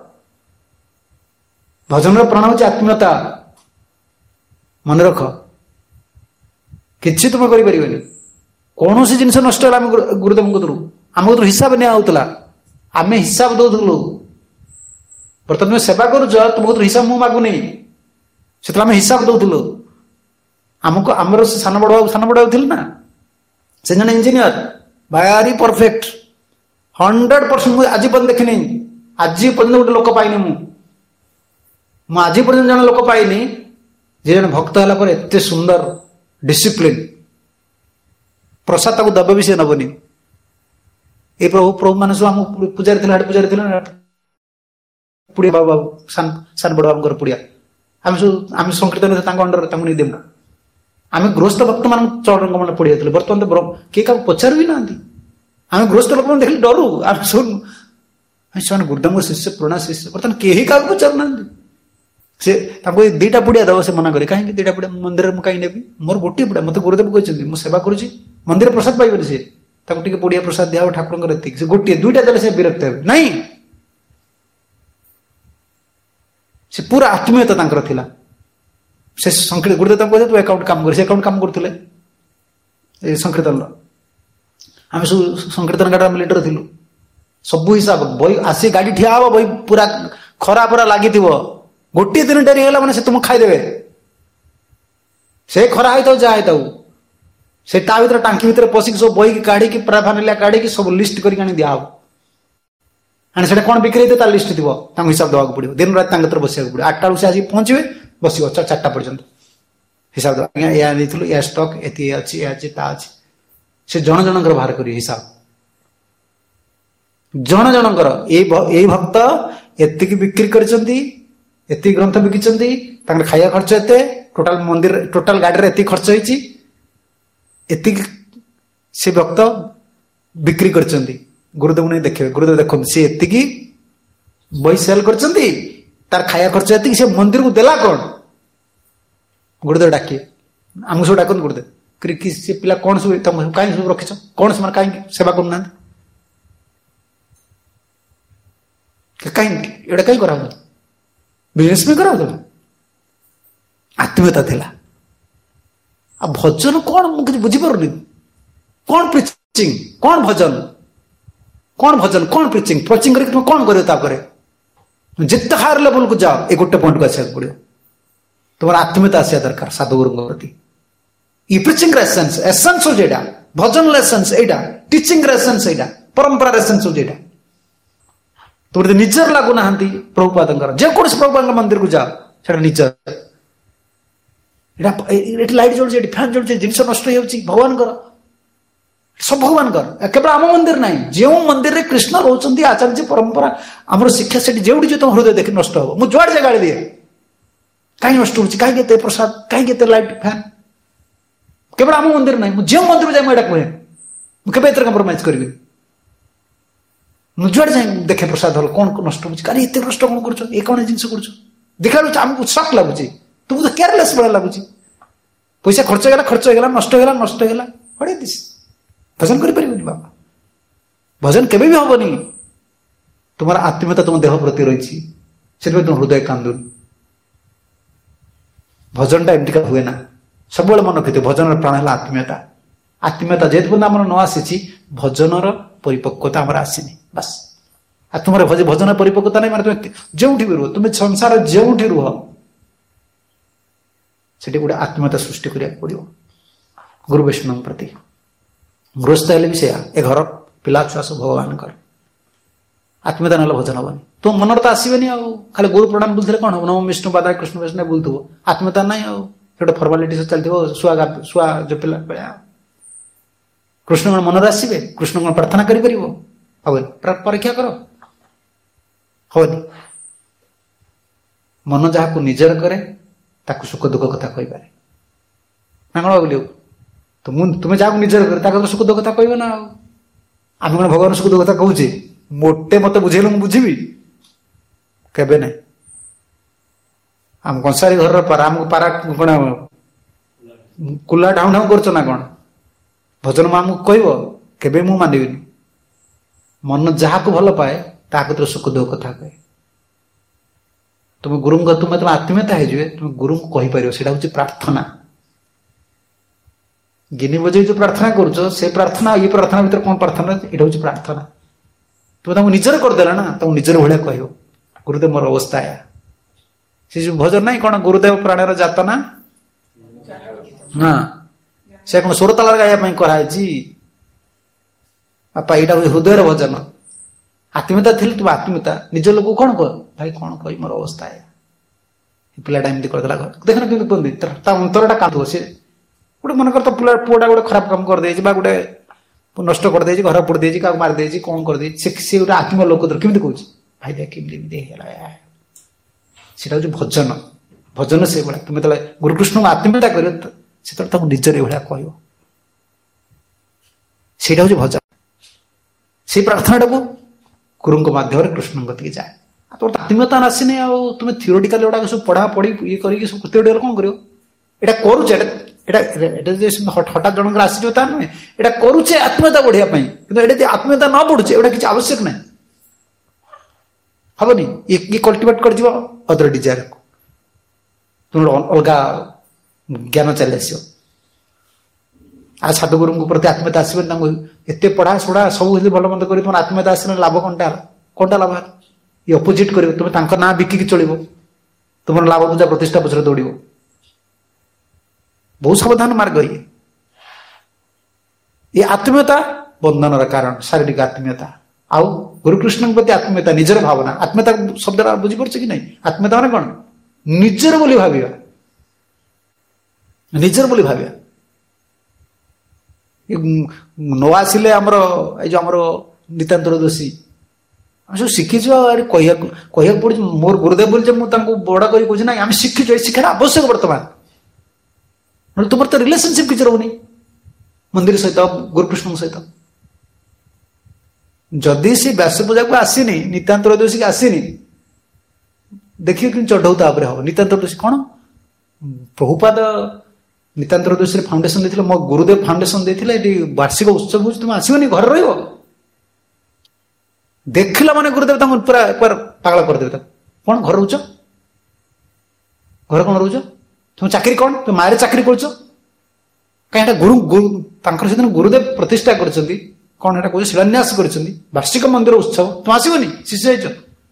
S1: ଭଜନର ପ୍ରାଣ ହଉଛି ଆତ୍ମୀୟତା, ମନେ ରଖ। କିଛି ତୁମେ କରିପାରିବନି। କୌଣସି ଜିନିଷ ନଷ୍ଟ ହେଲା ଆମେ ଗୁରୁଦେବଙ୍କ କତରୁ, ଆମ କତରୁ ହିସାବ ନିଆ ହଉଥିଲା, ଆମେ ହିସାବ ଦଉଥିଲୁ। ବର୍ତ୍ତମାନ ତୁମେ ସେବା କରୁଛ, ତୁମ କତରୁ ହିସାବ ମୁଁ ମାଗୁନି, ସେତେବେଳେ ଆମେ ହିସାବ ଦଉଥିଲୁ। ଆମକୁ ଆମର ସେ ସାନ ବଡ ବାବୁ ସାନ ବଡ ବାବୁ ଥିଲେ ନା, ସେ ଜଣେ ଇଞ୍ଜିନିୟର, ଭାରି ପରଫେକ୍ଟ, ହଣ୍ଡ୍ରେଡ ପରସେଣ୍ଟ। ମୁଁ ଆଜି ପର୍ଯ୍ୟନ୍ତ ଦେଖିନି, ଆଜି ପର୍ଯ୍ୟନ୍ତ ଗୋଟେ ଲୋକ ପାଇନି, ମୁଁ ମୁଁ ଆଜି ପର୍ଯ୍ୟନ୍ତ ଜଣେ ଲୋକ ପାଇନି ଯେ ଜଣେ ଭକ୍ତ ହେଲା ପରେ ଏତେ ସୁନ୍ଦର ଡିସିପ୍ଲିନ, ପ୍ରସାଦ ତାକୁ ଦବ ବି ସେ ନବନି। ଏ ପ୍ରଭୁ ପ୍ରଭୁ ମାନେ ସବୁ ଆମ ପୂଜାରୀ ଥିଲା, ହାଡି ପୂଜାରୀ ଥିଲା, ପୁଡ଼ିଆ ବାବୁ ବାବୁ ସାନ ବଡ ବାବୁଙ୍କର ପୁଡ଼ିଆ, ଆମେ ସବୁ ଆମେ ସଂକୀର୍ତ୍ତନ ତାଙ୍କ ଅଣ୍ଡରରେ ତାଙ୍କୁ ନେଇ ଦେବୁ। ଆମେ ଗୃହସ୍ଥ ଭକ୍ତ ମାନଙ୍କୁ ଚରଣ କମଳ ପଡିଯାଇଥିଲୁ। ବର୍ତ୍ତମାନ ତ କିଏ କାହାକୁ ପଚାରୁ ବି ନାହାନ୍ତି। ଆମେ ଗୃହସ୍ଥ ଲୋକମାନଙ୍କୁ ଦେଖିଲେ ଡରୁ, ଆମେ ସବୁ ସେମାନେ ଗୁରୁଦେବଙ୍କ ଶିଷ୍ୟ, ପୁରୁଣା ଶିଷ୍ୟ, ବର୍ତ୍ତମାନ କେହି କାହାକୁ ପଚାରୁନାହାନ୍ତି। ସେ ତାଙ୍କୁ ଦିଟା ପୁଡ଼ିଆ ଦବ, ସେ ମନା କରେ, କାହିଁକି ଦିଟା ପୁଡ଼ିଆ ମନ୍ଦିରରେ ମୁଁ କାହିଁକି ନେବି? ମୋର ଗୋଟିଏ ପୁଡ଼ିଆ, ମତେ ଗୁରୁଦେବ କହିଛନ୍ତି, ମୁଁ ସେବା କରୁଛି, ମନ୍ଦିର ପ୍ରସାଦ ପାଇବନି ସେ, ତାକୁ ଟିକେ ପୁଡ଼ିଆ ପ୍ରସାଦ ଦିଆହବ ଠାକୁରଙ୍କର, ଏତିକି। ସେ ଗୋଟିଏ ଦୁଇଟା ଦେଲେ ସେ ବିରକ୍ତ ହେବେ ନାହିଁ। ସେ ପୁରା ଆତ୍ମୀୟତା ତାଙ୍କର ଥିଲା। ସେ ସଂକୀର୍ତ୍ତନ ଗୁରୁଦେବ ତାଙ୍କୁ କହିଲେ ତୁ ଏକାଉଣ୍ଟ କାମ କର, ସେ ଏକାଉଣ୍ଟ କାମ କରୁଥିଲେ ଏ ସଂକୀର୍ତ୍ତନର। ଆମେ ସବୁ ସଂକୀର୍ତ୍ତନ ଗାଡ଼ିରେ ଆମେ ଲିଡର ଥିଲୁ। ସବୁ ହିସାବ, ବହି ଆସି ଗାଡି ଠିଆ ହବ, ବହି ପୁରା ଖରା ପୁରା ଲାଗିଥିବ, ଗୋଟିଏ ଦିନ ଡେରି ହେଇଗଲା ମାନେ ସେ ତୁମକୁ ଖାଇଦେବେ। ସେ ଖରା ହେଇଥାଉ ଯାହା ହେଇଥାଉ, ସେ ତା ଭିତରେ ଟାଙ୍କି ଭିତରେ ପଶିକି ସବୁ ବହିକି କାଢିକି ପ୍ରାଫାନେଲିଆ କାଢିକି ସବୁ ଲିଷ୍ଟ କରିକି ଆଣି ଦିଆହବ। ଆଣି ସେଟା କଣ ବିକ୍ରି ହେଇଥିବ ତା ଲିଷ୍ଟ ଥିବ, ତାଙ୍କୁ ହିସାବ ଦେବାକୁ ପଡିବ। ଦିନ ରାତି ତାଙ୍କ ଭିତରେ ବସିବାକୁ ପଡିବ। ଆଠଟା ବେଳକୁ ସେ ଆସିକି ପହଞ୍ଚିବେ, ବସିବ ଚାରିଟା ପର୍ଯ୍ୟନ୍ତ ହିସାବ ଦେବ। ଆଜ୍ଞା ଏହା ଦେଇଥିଲୁ, ଏହା ଷ୍ଟକ୍ ଏତିକି ଅଛି, ଏହା ଅଛି, ତା ଅଛି। ସେ ଜଣ ଜଣଙ୍କର ବାହାର କରିବେ ହିସାବ, ଜଣ ଜଣଙ୍କର। ଏଇ ଏଇ ଭକ୍ତ ଏତିକି ବିକ୍ରି କରିଛନ୍ତି, ଏତିକି ଗ୍ରନ୍ଥ ବିକିଛନ୍ତି, ତାଙ୍କର ଖାଇବା ଖର୍ଚ୍ଚ ଏତେ, ଟୋଟାଲ ମନ୍ଦିର ଟୋଟାଲ ଗାଡିରେ ଏତିକି ଖର୍ଚ୍ଚ ହେଇଛି, ଏତିକି ସେ ଭକ୍ତ ବିକ୍ରି କରିଛନ୍ତି। ଗୁରୁଦେବ ନେଇ ଦେଖିବେ, ଗୁରୁଦେବ ଦେଖନ୍ତୁ ସେ ଏତିକି ବହି ସେଲ କରିଛନ୍ତି, ତାର ଖାଇବା ଖର୍ଚ୍ଚ ଏତିକି, ସେ ମନ୍ଦିରକୁ ଦେଲା କଣ? ଗୁରୁଦେବ ଡାକିବେ, ଆମକୁ ସବୁ ଡାକନ୍ତୁ। ଗୁରୁଦେବ କି ସେ ପିଲା କଣ ସବୁ କାହିଁକି ସବୁ ରଖିଛ, କଣ ସେମାନେ କାହିଁକି ସେବା କରୁନାହାନ୍ତି, କାହିଁକି ଏଇଟା କାହିଁକି କରାହବ? ବିଜନେସ ବି କରାଉଥିଲା, ଆତ୍ମୀୟତା ଥିଲା। ଆଉ ଭଜନ କଣ ମୁଁ କିଛି ବୁଝିପାରୁନି। କଣ ପ୍ରିଚିଂ, କଣ ଭଜନ, କଣ ଭଜନ, କଣ ପ୍ରିଚିଂ, ପ୍ରିଚିଂ କରିକି ତୁମେ କଣ କରିବ? ତାପରେ ଯେତେ ହାୟର ଲେଭେଲକୁ ଯାଅ ଏ ଗୋଟେ ପଏଣ୍ଟକୁ ଆସିବାକୁ ପଡିବ। ତୁମର ଆତ୍ମୀୟତା ଆସିବା ଦରକାର ସାଧୁଗୁରୁଙ୍କ ପ୍ରତି। ଇ ପ୍ରିଚିଂର ଏସେନ୍ସ, ଏସେନ୍ସ ହଉଛି ଏଇଟା, ଭଜନର ଏସେନ୍ସ ଏଇଟା, ଟିଚିଂର ଏସେନ୍ସ ଏଇଟା, ପରମ୍ପରାର ଏସେନ୍ସ ହଉଛି ଏଇଟା। ତୁମର ଯଦି ନିଜର ଲାଗୁନାହାନ୍ତି ପ୍ରଭୁପାଦଙ୍କର, ଯେକୌଣସି ପ୍ରଭୁପାଦଙ୍କ ମନ୍ଦିରକୁ ଯାଅ ସେଟା ନିଜର। ଏଇଟା ଏଠି ଲାଇଟ୍ ଜଳୁଛି, ଏଠି ଫ୍ୟାନ୍ ଜଳୁଛି, ଜିନିଷ ନଷ୍ଟ ହେଇଯାଉଛି, ଭଗବାନଙ୍କର ସବୁ ଭଗବାନଙ୍କର, କେବଳ ଆମ ମନ୍ଦିର ନାହିଁ। ଯେଉଁ ମନ୍ଦିରରେ କୃଷ୍ଣ ରହୁଛନ୍ତି, ଆଚାର୍ଯ୍ୟ ପରମ୍ପରା ଆମର ଶିକ୍ଷା, ସେଠି ଯେଉଁଠି ଯିଏ ତମ ହୃଦୟ ଦେଖି ନଷ୍ଟ ହବ। ମୁଁ ଯୁଆଡେ ଯେ ଗାଳି ଦିଏ, କାହିଁକି ନଷ୍ଟ ହଉଛି, କାହିଁକି ଏତେ ପ୍ରସାଦ, କାହିଁକି ଏତେ ଲାଇଟ୍ ଫ୍ୟାନ୍, କେବଳ ଆମ ମନ୍ଦିର ନାହିଁ। ମୁଁ ଯେଉଁ ମନ୍ଦିରକୁ ଯାଇ ମୁଁ ଏଇଟା କୁହେ, ମୁଁ କେବେ ଏଥିରେ କମ୍ପ୍ରମାଇଜ କରିବି। ମୁଁ ଯୁଆଡେ ଯାଇ ଦେଖେ ପ୍ରସାଦ ହଲ କଣ ନଷ୍ଟ ହଉଛି, କାଲି ଏତେ ନଷ୍ଟ କଣ କରୁଛ, ଏ କଣ ଜିନିଷ କରୁଛ, ଦେଖିଲା ବେଳକୁ ଆମକୁ ସକ୍ ଲାଗୁଛି, ତୁମକୁ ତ କେୟାରଲେସ୍ ଭଳିଆ ଲାଗୁଛି। ପଇସା ଖର୍ଚ୍ଚ ହେଇଗଲା, ଖର୍ଚ୍ଚ ହେଇଗଲା, ନଷ୍ଟ ହେଇଗଲା, ନଷ୍ଟ ହେଇଗଲା, ହଡେଇ ଦିସ୍। ଭଜନ କରିପାରିବନି ବାବା, ଭଜନ କେବେ ବି ହବନି। ତୁମର ଆତ୍ମୀୟତା ତୁମ ଦେହ ପ୍ରତି ରହିଛି, ସେଥିପାଇଁ ତୁମ ହୃଦୟ କାନ୍ଦୁନି। ଭଜନଟା ଏମିତିକା ହୁଏ ନା, ସବୁବେଳେ ମନେ ରଖିଥିବ ଭଜନର ପ୍ରାଣ ହେଲା ଆତ୍ମୀୟତା। ଆତ୍ମୀୟତା ଯେହେତୁ ପର୍ଯ୍ୟନ୍ତ ଆମର ନ ଆସିଛି, ଭଜନର ପରିପକ୍ୱତା ଆମର ଆସିନି, ବାସ୍। ଆଉ ତୁମର ଭଜନ ପରିପକ୍ୱତା ନାହିଁ ମାନେ ତୁମେ ଯେଉଁଠି ବି ରୁହ, ତୁମେ ସଂସାର ଯେଉଁଠି ରୁହ, ସେଠି ଗୋଟେ ଆତ୍ମୀୟତା ସୃଷ୍ଟି କରିବାକୁ ପଡିବ ଗୁରୁ ବୈଷ୍ଣବଙ୍କ ପ୍ରତି। ଗୃହସ୍ଥ ହେଲେ ବି ସେଇଆ, ଏ ଘର ପିଲା ଛୁଆ ସବୁ ଭଗବାନଙ୍କର। ଆତ୍ମୀୟତା ନହେଲେ ଭଜନ ହବନି। ତୁମ ମନରେ ତ ଆସିବନି ଆଉ, ଖାଲି ଗୁରୁ ପ୍ରଣାମ ବୁଲୁଥିଲେ କଣ ହବ, ନମ ବିଷ୍ଣୁ ପାଦାୟ କୃଷ୍ଣ ବୈଷ୍ଣବ ବୁଲୁଥିବ, ଆତ୍ମୀୟତା ନାହିଁ ଆଉ। ଗୋଟେ ଫର୍ମାଲିଟି ଚାଲିଥିବ, ଶୁଆ ଶୁଆ ଜପିଲା ଭଳିଆ। କୃଷ୍ଣ କଣ ମନରେ ଆସିବେ, କୃଷ୍ଣ କଣ ପ୍ରାର୍ଥନା କରିପାରିବ, ହବନି। ପରୀକ୍ଷା କର, ହବନି। ମନ ଯାହାକୁ ନିଜର କରେ ତାକୁ ସୁଖ ଦୁଃଖ କଥା କହିପାରେ ନା କଣ ଭାବିଲି? ତୁମେ ଯାହାକୁ ନିଜର କରେ ତାକୁ ସୁଖ ଦୁଃଖ କଥା କହିବ ନା ଆଉ। ଆମେ କଣ ଭଗବାନ ସୁଖ ଦୁଃଖ କଥା କହୁଛେ? ମୋଟେ ମତେ ବୁଝେଇଲେ ମୁଁ ବୁଝିବି? କେବେ ନାହିଁ। ଆମ କଂସାରୀ ଘରର ପାରା, ଆମକୁ ପାରା କଣ କୁଲା ଢାଉ ଢାଉ କରୁଛ ନା କଣ? ଭଜନ ମା ଆମକୁ କହିବ? କେବେ ମୁଁ ମାନିବିନି। ମନ ଯାହାକୁ ଭଲ ପାଏ ତା କତିରେ ସୁଖ ଦୁଃଖ କଥା କହେ। ତୁମେ ଗୁରୁଙ୍କ ତୁମେ ତୁମେ ଆତ୍ମୀୟତା ହେଇଯିବେ, ତୁମେ ଗୁରୁଙ୍କୁ କହିପାରିବ। ସେଇଟା ହଉଛି ପ୍ରାର୍ଥନା। ଗିନି ବଜେଇ ଯୋଉ ପ୍ରାର୍ଥନା କରୁଛ, ସେ ପ୍ରାର୍ଥନା ଇଏ ପ୍ରାର୍ଥନା ଭିତରେ କଣ ପ୍ରାର୍ଥନା? ଏଇଟା ହଉଛି ପ୍ରାର୍ଥନା। ତୁମେ ତାଙ୍କୁ ନିଜର କରିଦେଲା ନା, ତାଙ୍କୁ ନିଜର ଭଳିଆ କହିବ, ଗୁରୁଦେବ ମୋର ଅବସ୍ଥା ଏୟା। ସେ ଯୋଉ ଭଜନ ନାହିଁ କଣ, ଗୁରୁଦେବ ପ୍ରାଣର ଯାତନା, ନା ସେ କଣ ସୁରତାଳରେ ଗାଇବା ପାଇଁ କରାହେଇଛି ବାପା? ଏଇଟା ହଉଛି ହୃଦୟର ଭଜନ। ଆତ୍ମୀୟତା ଥିଲେ ତୁମ ଆତ୍ମୀୟତା ନିଜ ଲୋକକୁ କଣ କହ, ଭାଇ କଣ କହି ମୋର ଅବସ୍ଥା ଏୟା, ପିଲାଟା ଏମିତି କରିଦେଲା, ଦେଖ ନା କେମିତି କୁହନ୍ତି, ତା ଅନ୍ତରଟା କାନ୍ଦୁବ। ସେ ଗୋଟେ ମନେକର ତ ପିଲା ପୁଅଟା ଗୋଟେ ଖରାପ କାମ କରିଦେଇଛି, ବା ଗୋଟେ ନଷ୍ଟ କରିଦେଇଛି, ଘର ପୋଡ଼ି ଦେଇଛି, କାହାକୁ ମାରିଦେଇଛି, କଣ କରିଦେଇଛି, ସେ ଗୋଟେ ଆତ୍ମୀୟ ଲୋକ କେମିତି କହୁଛି, ଭାଇ ଦେଖ କେମିତି ଏମିତି ହେଇଗଲା। ସେଇଟା ହଉଛି ଭଜନ। ଭଜନ ସେଇଭଳିଆ। ତୁମେ ଯେତେବେଳେ ଗୁରୁକୃଷ୍ଣଙ୍କୁ ଆତ୍ମୀୟତା କରିବ, ସେତେବେଳେ ତାକୁ ନିଜର ଏଇଭଳିଆ କହିବ। ସେଇଟା ହଉଛି ଭଜନ। ସେଇ ପ୍ରାର୍ଥନାଟାକୁ ଗୁରୁଙ୍କ ମାଧ୍ୟମରେ କୃଷ୍ଣଙ୍କ କତିକି ଯାଏ। ଆଉ ତୋର ଆତ୍ମୀୟତା ଆସିନି, ଆଉ ତୁମେ ଥିଓରିଟିକାଲ ଗୁଡାକ ସବୁ ପଢା ପଢି ଇଏ କରିକି ସବୁ ଥିଓରିଟିକାଲ କଣ କରିବ? ଏଇଟା କରୁଛେ, ଏଇଟା ଏଇଟା ଯଦି ହଠାତ୍ ଜଣଙ୍କର ଆସିଯିବ ତା ନୁହେଁ, ଏଇଟା କରୁଛେ ଆତ୍ମୀୟତା ବଢିବା ପାଇଁ। କିନ୍ତୁ ଏଇଟା ଯଦି ଆତ୍ମୀୟତା ନ ବଢୁଛେ, ଏଇଟା କିଛି ଆବଶ୍ୟକ ନାହିଁ, ହବନି। ଇଏ କଲ୍ଟିଭେଟ୍ କରିଯିବ ଅଦର ଡିଜାୟାରକୁ, ତୁମର ଅଲଗା ଜ୍ଞାନ ଚାଲି ଆସିବ। ଆଉ ସାଧୁଗୁରୁଙ୍କ ପ୍ରତି ଆତ୍ମୀୟତା ଆସିବନି। ତାଙ୍କୁ ଏତେ ପଢା ଶୁଣା ସବୁ ଭଲ ମନ୍ଦ କରି ତୁମର ଆତ୍ମୀୟତା ଆସିଲେ ଲାଭ କଣଟା ହେଲା? କଣଟା ଲାଭ ହେଲା? ଇଏ ଅପୋଜିଟ୍ କରିବ। ତୁମେ ତାଙ୍କ ନାଁ ବିକିକି ଚଳିବ, ତୁମର ଲାଭ ପୂଜା ପ୍ରତିଷ୍ଠା ପଛରେ ଦୌଡ଼ିବ। ବହୁତ ସାବଧାନ ମାର୍ଗ ଇଏ। ଏ ଆତ୍ମୀୟତା ବନ୍ଧନର କାରଣ, ଶାରୀରିକ ଆତ୍ମୀୟତା। ଆଉ ଗୁରୁକୃଷ୍ଣଙ୍କ ପ୍ରତି ଆତ୍ମୀୟତା, ନିଜର ଭାବନା। ଆତ୍ମୀୟତା ଶବ୍ଦଟା ବୁଝିପାରୁଛ କି ନାହିଁ? ଆତ୍ମୀୟତା ମାନେ କଣ? ନିଜର ବୋଲି ଭାବିବା, ନିଜର ବୋଲି ଭାବିବା। ନ ଆସିଲେ ଆମର ଏଇ ଯୋଉ ଆମର ନିତାନ୍ତ ଦୋଷୀ, ଆମେ ସବୁ ଶିଖିଛୁ, ଆଉ କହିବାକୁ କହିବାକୁ ପଡୁଛି ମୋର ଗୁରୁଦେବ ବୋଲି ଯେ ମୁଁ ତାଙ୍କୁ ବଡ କରି କହୁଛି, ନାଇଁ ଆମେ ଶିଖିଛୁ, ଏ ଶିକ୍ଷାଟା ଆବଶ୍ୟକ ବର୍ତ୍ତମାନ। ନହେଲେ ତୁମର ତ ରିଲେସନସିପ କିଛି ରହୁନି ମନ୍ଦିର ସହିତ, ଗୁରୁକୃଷ୍ଣଙ୍କ ସହିତ। ଯଦି ସେ ବ୍ୟାସ ପୂଜାକୁ ଆସିନି, ନିତାନ୍ତ ଦୋଷୀକି ଆସିନି, ଦେଖିବ କିନ୍ତୁ ଚଢଉ ତାପରେ ହବ। ନିତାନ୍ତ ଦୋଷୀ କଣ? ପ୍ରଭୁପାଦ ନିତାନ୍ତ ଦୋଷୀରେ ଫାଉଣ୍ଡେସନ ଦେଇଥିଲେ, ମୋ ଗୁରୁଦେବ ଫାଉଣ୍ଡେସନ ଦେଇଥିଲେ। ଏଠି ବାର୍ଷିକ ଉତ୍ସବ ହଉଛି, ତୁମେ ଆସିବନି, ଘରେ ରହିବ। ଦେଖିଲା ମାନେ ଗୁରୁଦେବ ତାଙ୍କୁ ପୁରା ପାଗଳ କରିଦେବେ। ତାକୁ କଣ ଘରେ ରହୁଛ? घर कौन रोज तुम चाकरी कौन तुम मारे चाकरी कर कहीं गुरु गुरु से गुरुदेव प्रतिष्ठा कर कौन एटा कह शिलान्यास कर वार्षिक मंदिर उत्सव तुम आसबनी शिशु जाइଛ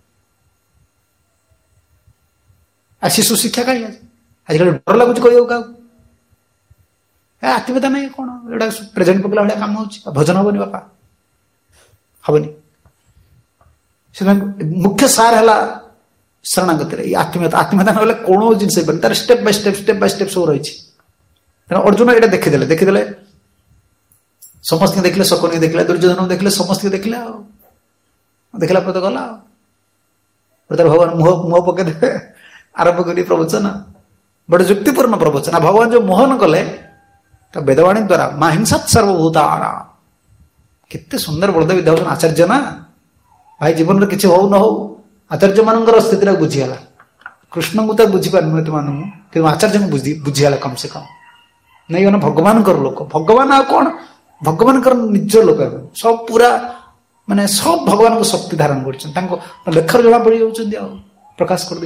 S1: आ शिशु शिक्षा कहीं आजिकल डर लगुच कह आत्मीयता नहीं कौन एटा प्रेजेंट पकड़ा भाया काम हो भजन हेनी बापा हेनी से मुख्य सार है शरणागति आत्मीयता आत्मीयता ना कौन जिन तार step by step step by step सब रही अर्जुन ये देखीदे देखीदे समस्त देखले शकुनी देखले दुर्योधन देखले समस्त देखले देखला पर तो गला तार भगवान मुह मुह पकईदे आरंभ कर प्रवचन बड़े युक्तिपूर्ण प्रवचन भगवान जो मोहन कले तो वेदवाणी द्वारा मां हिंसत सर्वभूता केते सुंदर बलदेव विद्याभूषण आचार्य ना भाई जीवन में किसी हो न हो आचार्य मान स्थिति बुझीगला कृष्ण को तो बुझीपार नुहे तुम आचार्य को बुझीगला कम से कम नहीं मैंने भगवान लोक भगवान आ कौन भगवान निज लोक सब पूरा माने सब भगवान को शक्ति धारण कर लेखर जना पड़ जा प्रकाश कर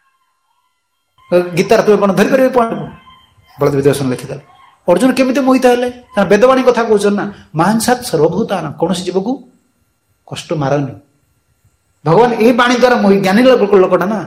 S1: गीतार तुम कौन धरी बलदेव विद्याभूषण लिखिदे अर्जुन केमी मोहित है वेदवाणी कथा कहते ना महांसात सर्वभूता कौन जीव को कष्ट मारनी भगवान यही बाणी द्वारा ज्ञानी लोकटा ना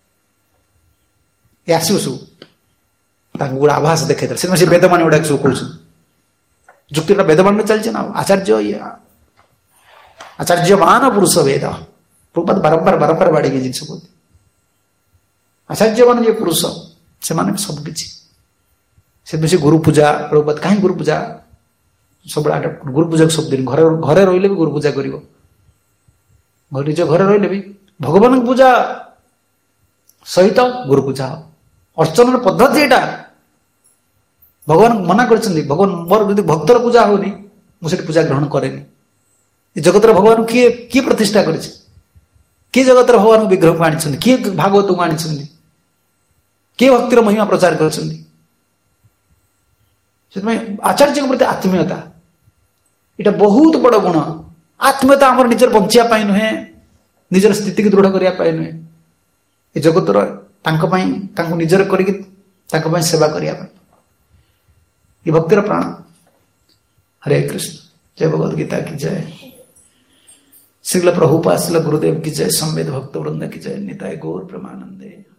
S1: ये आसू सब गोटे आभास देखा से वेदवाणी गुड़ा सब कह जुक्ति वेदवाणी चलती ना आचार्य ये आचार्य मान पुरुष वेद प्रभुपाद बारंबार बारंबार बाड़ी जिन कहते आचार्य मान ये पुरुष से सबकि से गुरु पूजा प्रभुपाद कहीं गुरु पूजा सब गुरु पूजा सब दिन घर घरे रही भी गुरु पूजा कर निज घर रही भी भगवान पूजा सहित गुरु पूजा अर्चन पद्धति एटा भगवान मना कर भगवान मोर यदि भक्तर पूजा होनी मुझे पूजा ग्रहण कैनि जगत भगवान किए किए प्रतिष्ठा कर किए जगत भगवान विग्रह को आनी किए भागवत को आनी किए भक्तिर महिमा प्रचार कर आचार्य प्रति आत्मीयता इटा बहुत बड़ गुण आत्मीयता आम निजर बंचापी नुहे निजर स्थिति की दृढ़ करने नुहे ये जगतर निजर कर सेवा करने ये भक्तिर प्राण हरे कृष्ण जय भगवद गीता की जय श्रील प्रभुपाद श्रील गुरुदेव की जय संवेद भक्त वृंद की जय निताय गौर प्रेमानंदे।